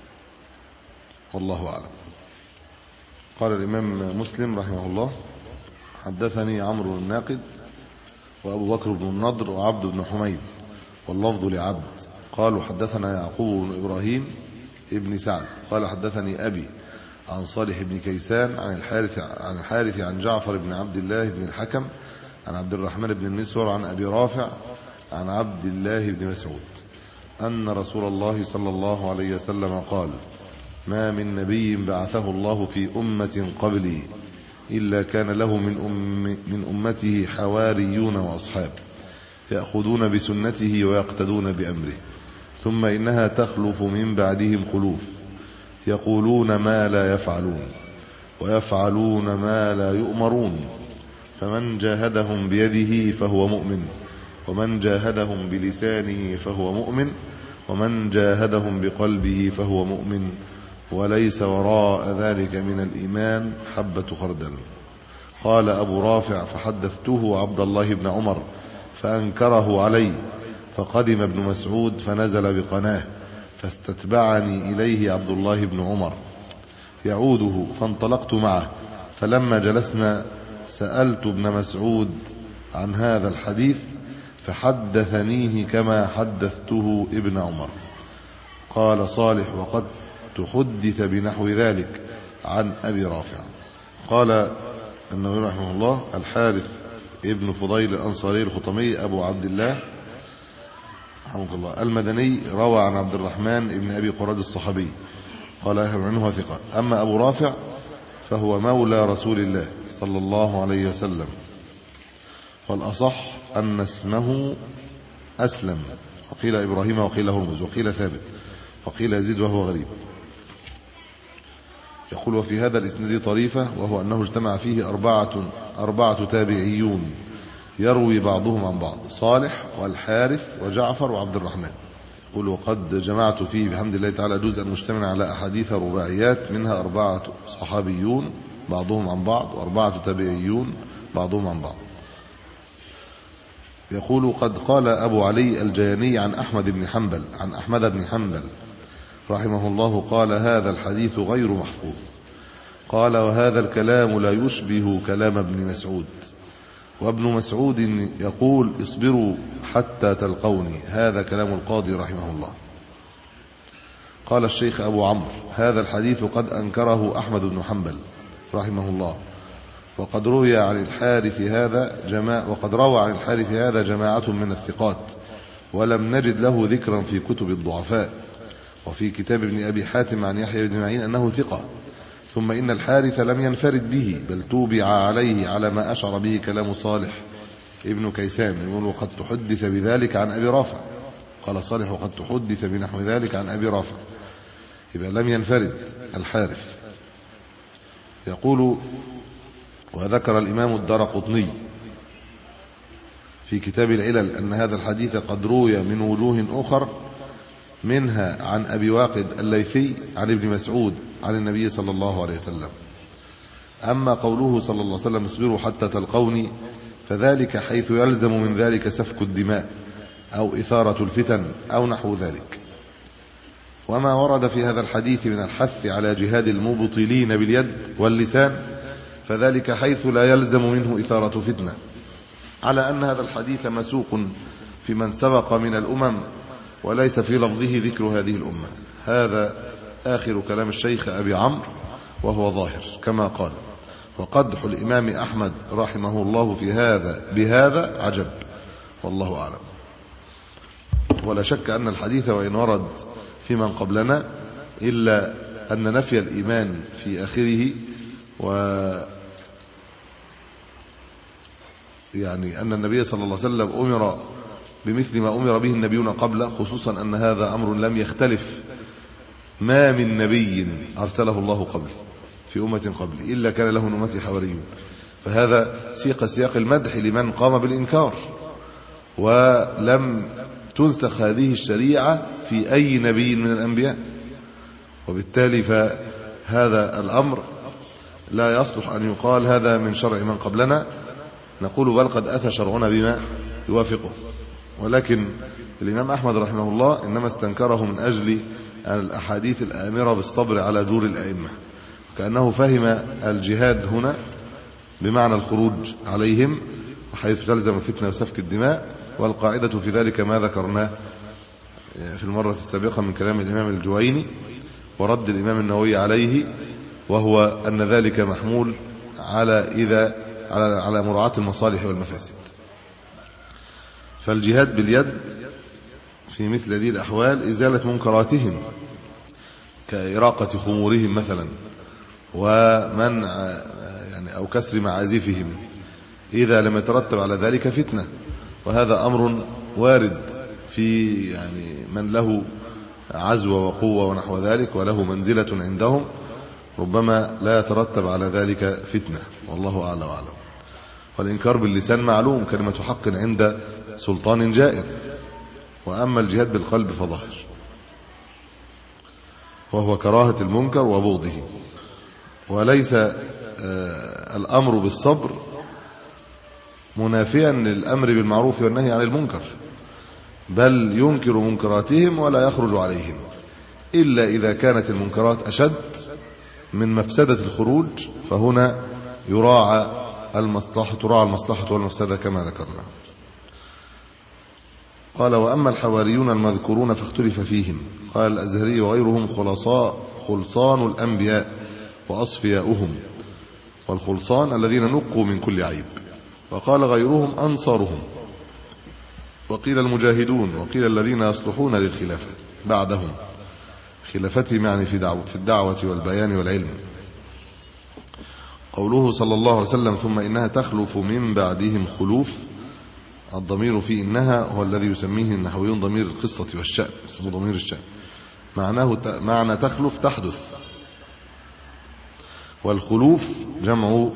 والله أعلم. قال الإمام مسلم رحمه الله: حدثني عمرو الناقد وأبو بكر بن النضر وعبد بن حميد، واللفظ لعبد. قالوا: حدثنا يعقوب بن إبراهيم ابن سعد قال: حدثني أبي عن صالح بن كيسان عن الحارث عن جعفر بن عبد الله بن الحكم عن عبد الرحمن بن النسور عن أبي رافع عن عبد الله بن مسعود أن رسول الله صلى الله عليه وسلم قال: ما من نبي بعثه الله في أمة قبلي إلا كان له من أمته حواريون وأصحاب يأخذون بسنته ويقتدون بأمره، ثم إنها تخلف من بعدهم خلوف يقولون ما لا يفعلون ويفعلون ما لا يؤمرون، فمن جاهدهم بيده فهو مؤمن، ومن جاهدهم بلسانه فهو مؤمن ومن جاهدهم بقلبه فهو مؤمن وليس وراء ذلك من الإيمان حبة خردل. قال أبو رافع فحدثته عبد الله بن عمر فأنكره علي فقدم ابن مسعود فنزل بقناه فاستتبعني إليه عبد الله بن عمر يعوده فانطلقت معه فلما جلسنا سألت ابن مسعود عن هذا الحديث فحدثنيه كما حدثته ابن عمر. قال صالح وقد تحدث بنحو ذلك عن أبي رافع. قال النووي رحمه الله الحارث ابن فضيل الأنصاري الخطمي أبو عبد الله رحمه الله المدني روى عن عبد الرحمن ابن أبي قراد الصحابي قال يحيى عنه ثقة. أما أبو رافع فهو مولى رسول الله صلى الله عليه وسلم والأصح أن اسمه أسلم وقيل إبراهيم وقيل هرمز وقيل ثابت وقيل يزيد وهو غريب. يقول وفي هذا الإسناد طريفة وهو أنه اجتمع فيه أربعة تابعيون يروي بعضهم عن بعض صالح والحارث وجعفر وعبد الرحمن. يقول وقد جمعت فيه بحمد الله تعالى جزءا مشتملا على أحاديث رباعيات منها 4 صحابيون بعضهم عن بعض و4 تابعيون بعضهم عن بعض. يقول قد قال أبو علي الجياني عن أحمد بن حنبل رحمه الله قال هذا الحديث غير محفوظ. قال وهذا الكلام لا يشبه كلام ابن مسعود وابن مسعود يقول اصبروا حتى تلقوني. هذا كلام القاضي رحمه الله. قال الشيخ أبو عمرو هذا الحديث قد أنكره أحمد بن حنبل رحمه الله وقد روى عن الحارث هذا جماعة من الثقات ولم نجد له ذكرا في كتب الضعفاء وفي كتاب ابن أبي حاتم عن يحيى بن معين أنه ثقة. ثم إن الحارث لم ينفرد به بل توبع عليه على ما أشعر به كلام صالح ابن كيسان. يقول وقد تحدث بذلك عن أبي رافع. قال صالح وقد تحدث بنحو ذلك عن أبي رافع يبقى لم ينفرد الحارث. يقول وذكر الإمام الدارقطني في كتاب العلل أن هذا الحديث قد روي من وجوه أخر منها عن أبي واقد الليثي عن ابن مسعود عن النبي صلى الله عليه وسلم. أما قوله صلى الله عليه وسلم اصبروا حتى تلقوني فذلك حيث يلزم من ذلك سفك الدماء أو إثارة الفتن أو نحو ذلك. وما ورد في هذا الحديث من الحث على جهاد المبطلين باليد واللسان فذلك حيث لا يلزم منه إثارة فتنة على أن هذا الحديث مسوق في من سبق من الأمم وليس في لفظه ذكر هذه الأمة. هذا آخر كلام الشيخ أبي عمرو وهو ظاهر كما قال. وقدح الإمام أحمد رحمه الله في هذا بهذا عجب والله أعلم. ولا شك أن الحديث وإن ورد في من قبلنا إلا أن نفي الإيمان في آخره يعني أن النبي صلى الله عليه وسلم أمر بمثل ما أمر به النبيون قبله خصوصا أن هذا أمر لم يختلف ما من نبي أرسله الله قبل في أمة قبل إلا كان له من أمته حواريون. فهذا سياق المدح لمن قام بالإنكار ولم تنسخ هذه الشريعة في أي نبي من الأنبياء وبالتالي فهذا الأمر لا يصلح أن يقال هذا من شرع من قبلنا. نقول بل قد أتى شرعنا بما يوافقه. ولكن الإمام أحمد رحمه الله إنما استنكره من أجل الأحاديث الآمرة بالصبر على جور الأئمة كأنه فهم الجهاد هنا بمعنى الخروج عليهم حيث تلزم الفتنة وسفك الدماء. والقاعدة في ذلك ما ذكرناه في المرة السابقة من كلام الإمام الجويني ورد الإمام النووي عليه وهو أن ذلك محمول على مراعاة المصالح والمفاسد. فالجهاد باليد في مثل هذه الأحوال إزالة منكراتهم كإراقة خمورهم مثلا ومنع يعني أو كسر معازفهم إذا لم يترتب على ذلك فتنة. وهذا أمر وارد في يعني من له عزوة وقوة ونحو ذلك وله منزلة عندهم ربما لا يترتب على ذلك فتنة والله أعلم وأعلم. والإنكار باللسان معلوم كلمة حق عند سلطان جائر. وأما الجهاد بالقلب فظاهر، وهو كراهة المنكر وبغضه. وليس الأمر بالصبر منافيا للأمر بالمعروف والنهي عن المنكر، بل ينكر منكراتهم ولا يخرج عليهم، إلا إذا كانت المنكرات أشد من مفسدة الخروج، فهنا يراعى المصلحة والمفسدة كما ذكرنا. قال: وأما الحواريون المذكورون فاختلف فيهم. قال الأزهري وغيرهم: خلصان الأنبياء وأصفياؤهم، والخلصان الذين نقوا من كل عيب. وقال غيرهم: أنصارهم، وقيل المجاهدون، وقيل الذين يصلحون للخلافة بعدهم، خلافتهم يعني في الدعوة والبيان والعلم. قوله صلى الله عليه وسلم: ثم إنها تخلف من بعدهم خلوف، الضمير في إنها هو الذي يسميه النحويون ضمير القصة والشأن، اسمه ضمير الشأن. معنى تخلف تحدث، والخلوف جمع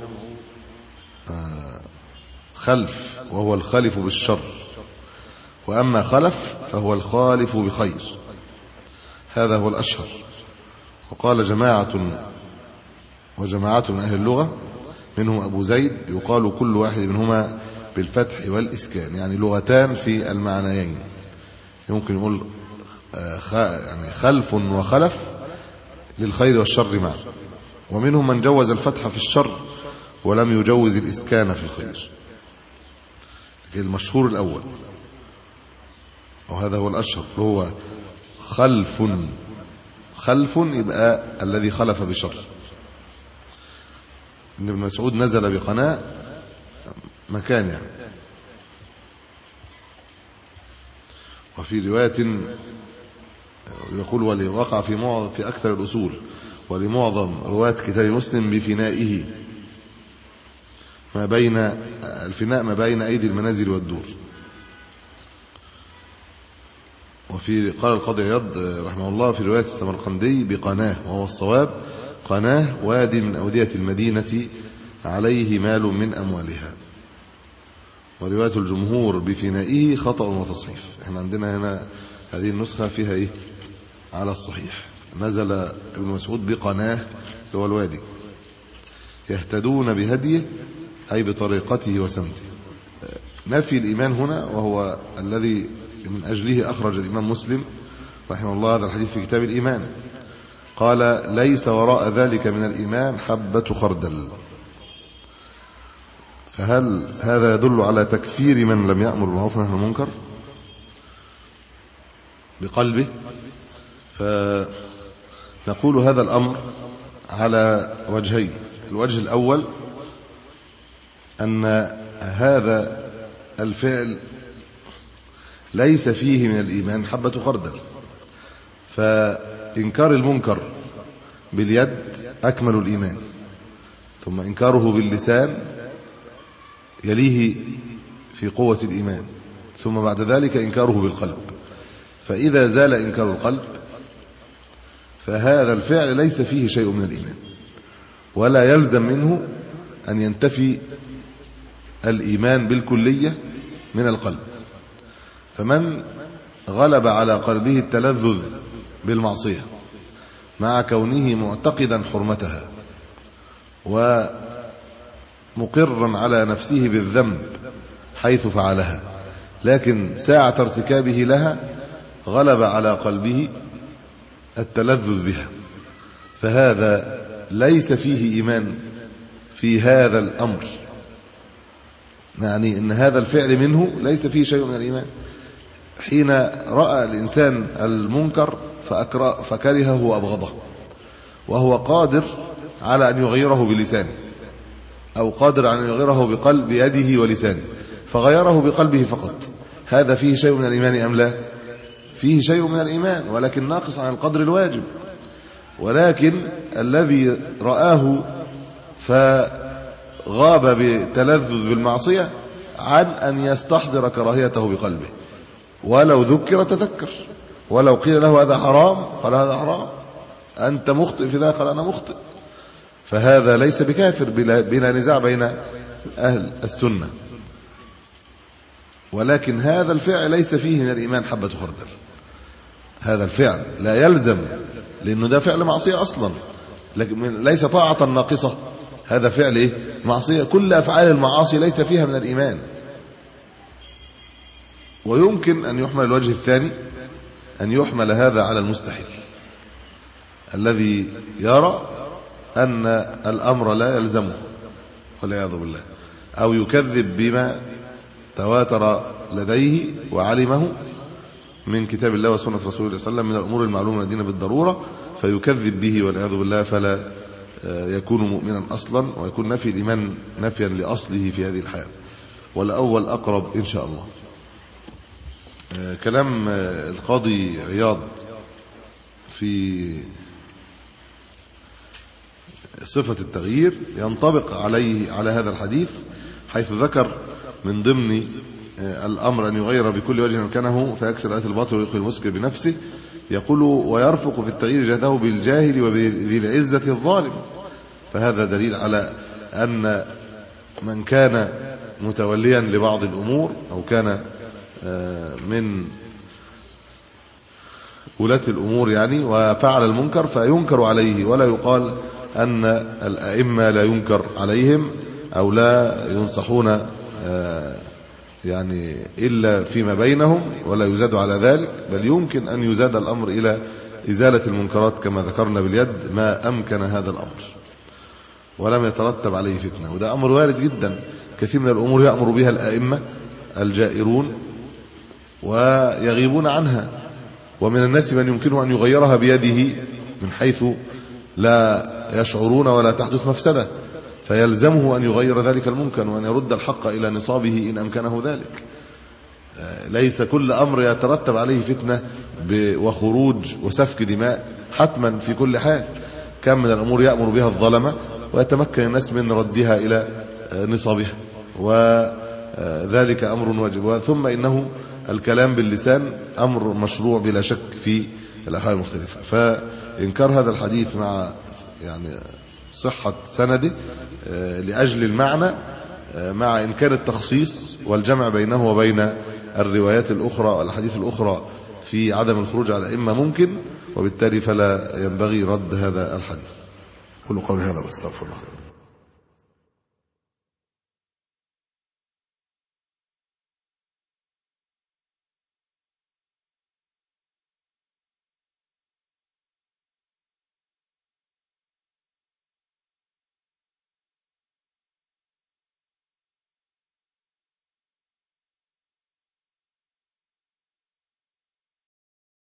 خلف، وهو الخالف بالشر. وأما خلف فهو الخالف بخير، هذا هو الأشهر. وقال جماعة من أهل اللغة منهم أبو زيد: يقال كل واحد منهما بالفتح والإسكان، يعني لغتان في المعنيين. يمكن يقول يعني خلف وخلف للخير والشر معا. ومنهم من جوز الفتح في الشر ولم يجوز الإسكان في الخير، لكن المشهور الأول، وهذا هو الأشهر، هو خلف يبقى الذي خلف بشر. ابن مسعود نزل بقناة مكان يعني. وفي رواية يقول: ولي وقع في أكثر الأصول ولمعظم رواة كتاب مسلم بفنائه، الفناء ما بين أيدي المنازل والدور. قال القاضي عياض رحمه الله في رواية السمرقندي بقناه، وهو الصواب: قناه وادي من أودية المدينة عليه مال من أموالها. ورواية الجمهور بفنائه خطأ وتصحيف. احنا عندنا هنا هذه النسخة فيها على الصحيح: نزل ابن مسعود بقناه، هو الوادي، يهتدون بهديه أي بطريقته وسمته. نفي الإيمان هنا، وهو الذي من أجله أخرج الإمام مسلم رحمه الله هذا الحديث في كتاب الإيمان. قال: ليس وراء ذلك من الإيمان حبة خردل. فهل هذا يدل على تكفير من لم يأمر بالمعروف والنهي عن المنكر بقلبه؟ فنقول هذا الأمر على وجهين. الوجه الأول أن هذا الفعل ليس فيه من الإيمان حبة خردل، فإنكار المنكر باليد أكمل الإيمان، ثم إنكاره باللسان يليه في قوة الإيمان، ثم بعد ذلك إنكاره بالقلب. فإذا زال إنكار القلب فهذا الفعل ليس فيه شيء من الإيمان، ولا يلزم منه أن ينتفي الإيمان بالكلية من القلب. فمن غلب على قلبه التلذذ بالمعصية مع كونه معتقدا حرمتها ومقرا على نفسه بالذنب حيث فعلها، لكن ساعة ارتكابه لها غلب على قلبه التلذذ بها، فهذا ليس فيه إيمان في هذا الأمر، يعني إن هذا الفعل منه ليس فيه شيء من الإيمان. حين رأى الإنسان المنكر فكرهه وأبغضه، وهو قادر على أن يغيره بلسانه، أو قادر على أن يغيره بقلب يده ولسانه، فغيره بقلبه فقط، هذا فيه شيء من الإيمان أم لا؟ فيه شيء من الإيمان، ولكن ناقص عن القدر الواجب. ولكن الذي رآه فغاب بتلذذ بالمعصية عن أن يستحضر كراهيته بقلبه، ولو ذكر تذكر، ولو قيل له هذا حرام قال هذا حرام، أنت مخطئ في ذلك قال أنا مخطئ. فهذا ليس بكافر بلا نزاع بين أهل السنة. ولكن هذا الفعل ليس فيه من الإيمان حبة خردل. هذا الفعل لا يلزم، لأنه ده فعل معصية أصلا، لكن ليس طاعة ناقصة، هذا فعل إيه؟ معصية. كل أفعال المعاصي ليس فيها من الإيمان. ويمكن أن يحمل الوجه الثاني، أن يحمل هذا على المستحيل الذي يرى أن الأمر لا يلزمه والعياذ بالله، أو يكذب بما تواتر لديه وعلمه من كتاب الله وسنة رسوله صلى الله عليه وسلم من الأمور المعلومة لدينا بالضرورة، فيكذب به والعياذ بالله، فلا يكون مؤمنا أصلا، ويكون نفي الإيمان نفيا لأصله في هذه الحياة. والأول أقرب إن شاء الله. كلام القاضي عياض في صفة التغيير ينطبق على هذا الحديث، حيث ذكر من ضمن الأمر أن يغير بكل وجه مكانه فيكسر آية الباطل ويلقي المسكر بنفسه. يقول ويرفق في التغيير جهده بالجاهل وبذي العزة الظالم. فهذا دليل على أن من كان متوليا لبعض الأمور أو كان من ولاة الأمور يعني وفعل المنكر فينكر عليه، ولا يقال أن الأئمة لا ينكر عليهم أو لا ينصحون يعني إلا فيما بينهم ولا يزاد على ذلك، بل يمكن أن يزاد الأمر إلى إزالة المنكرات كما ذكرنا باليد ما أمكن هذا الأمر ولم يترتب عليه فتنة. وده أمر وارد جدا. كثير من الأمور يأمر بها الأئمة الجائرون ويغيبون عنها، ومن الناس من يمكنه أن يغيرها بيده من حيث لا يشعرون ولا تحدث مفسدة، فيلزمه أن يغير ذلك المنكر وأن يرد الحق إلى نصابه إن أمكنه ذلك. ليس كل أمر يترتب عليه فتنة وخروج وسفك دماء حتما في كل حال. كم من الأمور يأمر بها الظلمة ويتمكن الناس من ردها إلى نصابها، وذلك أمر واجب. ثم إنه الكلام باللسان أمر مشروع بلا شك في الأحوال المختلفة. فإنكار هذا الحديث مع يعني صحة سنده لأجل المعنى مع إمكان التخصيص والجمع بينه وبين الروايات الأخرى والحديث الأخرى في عدم الخروج على الأئمة ممكن، وبالتالي فلا ينبغي رد هذا الحديث. كل قول هذا واستغفر الله.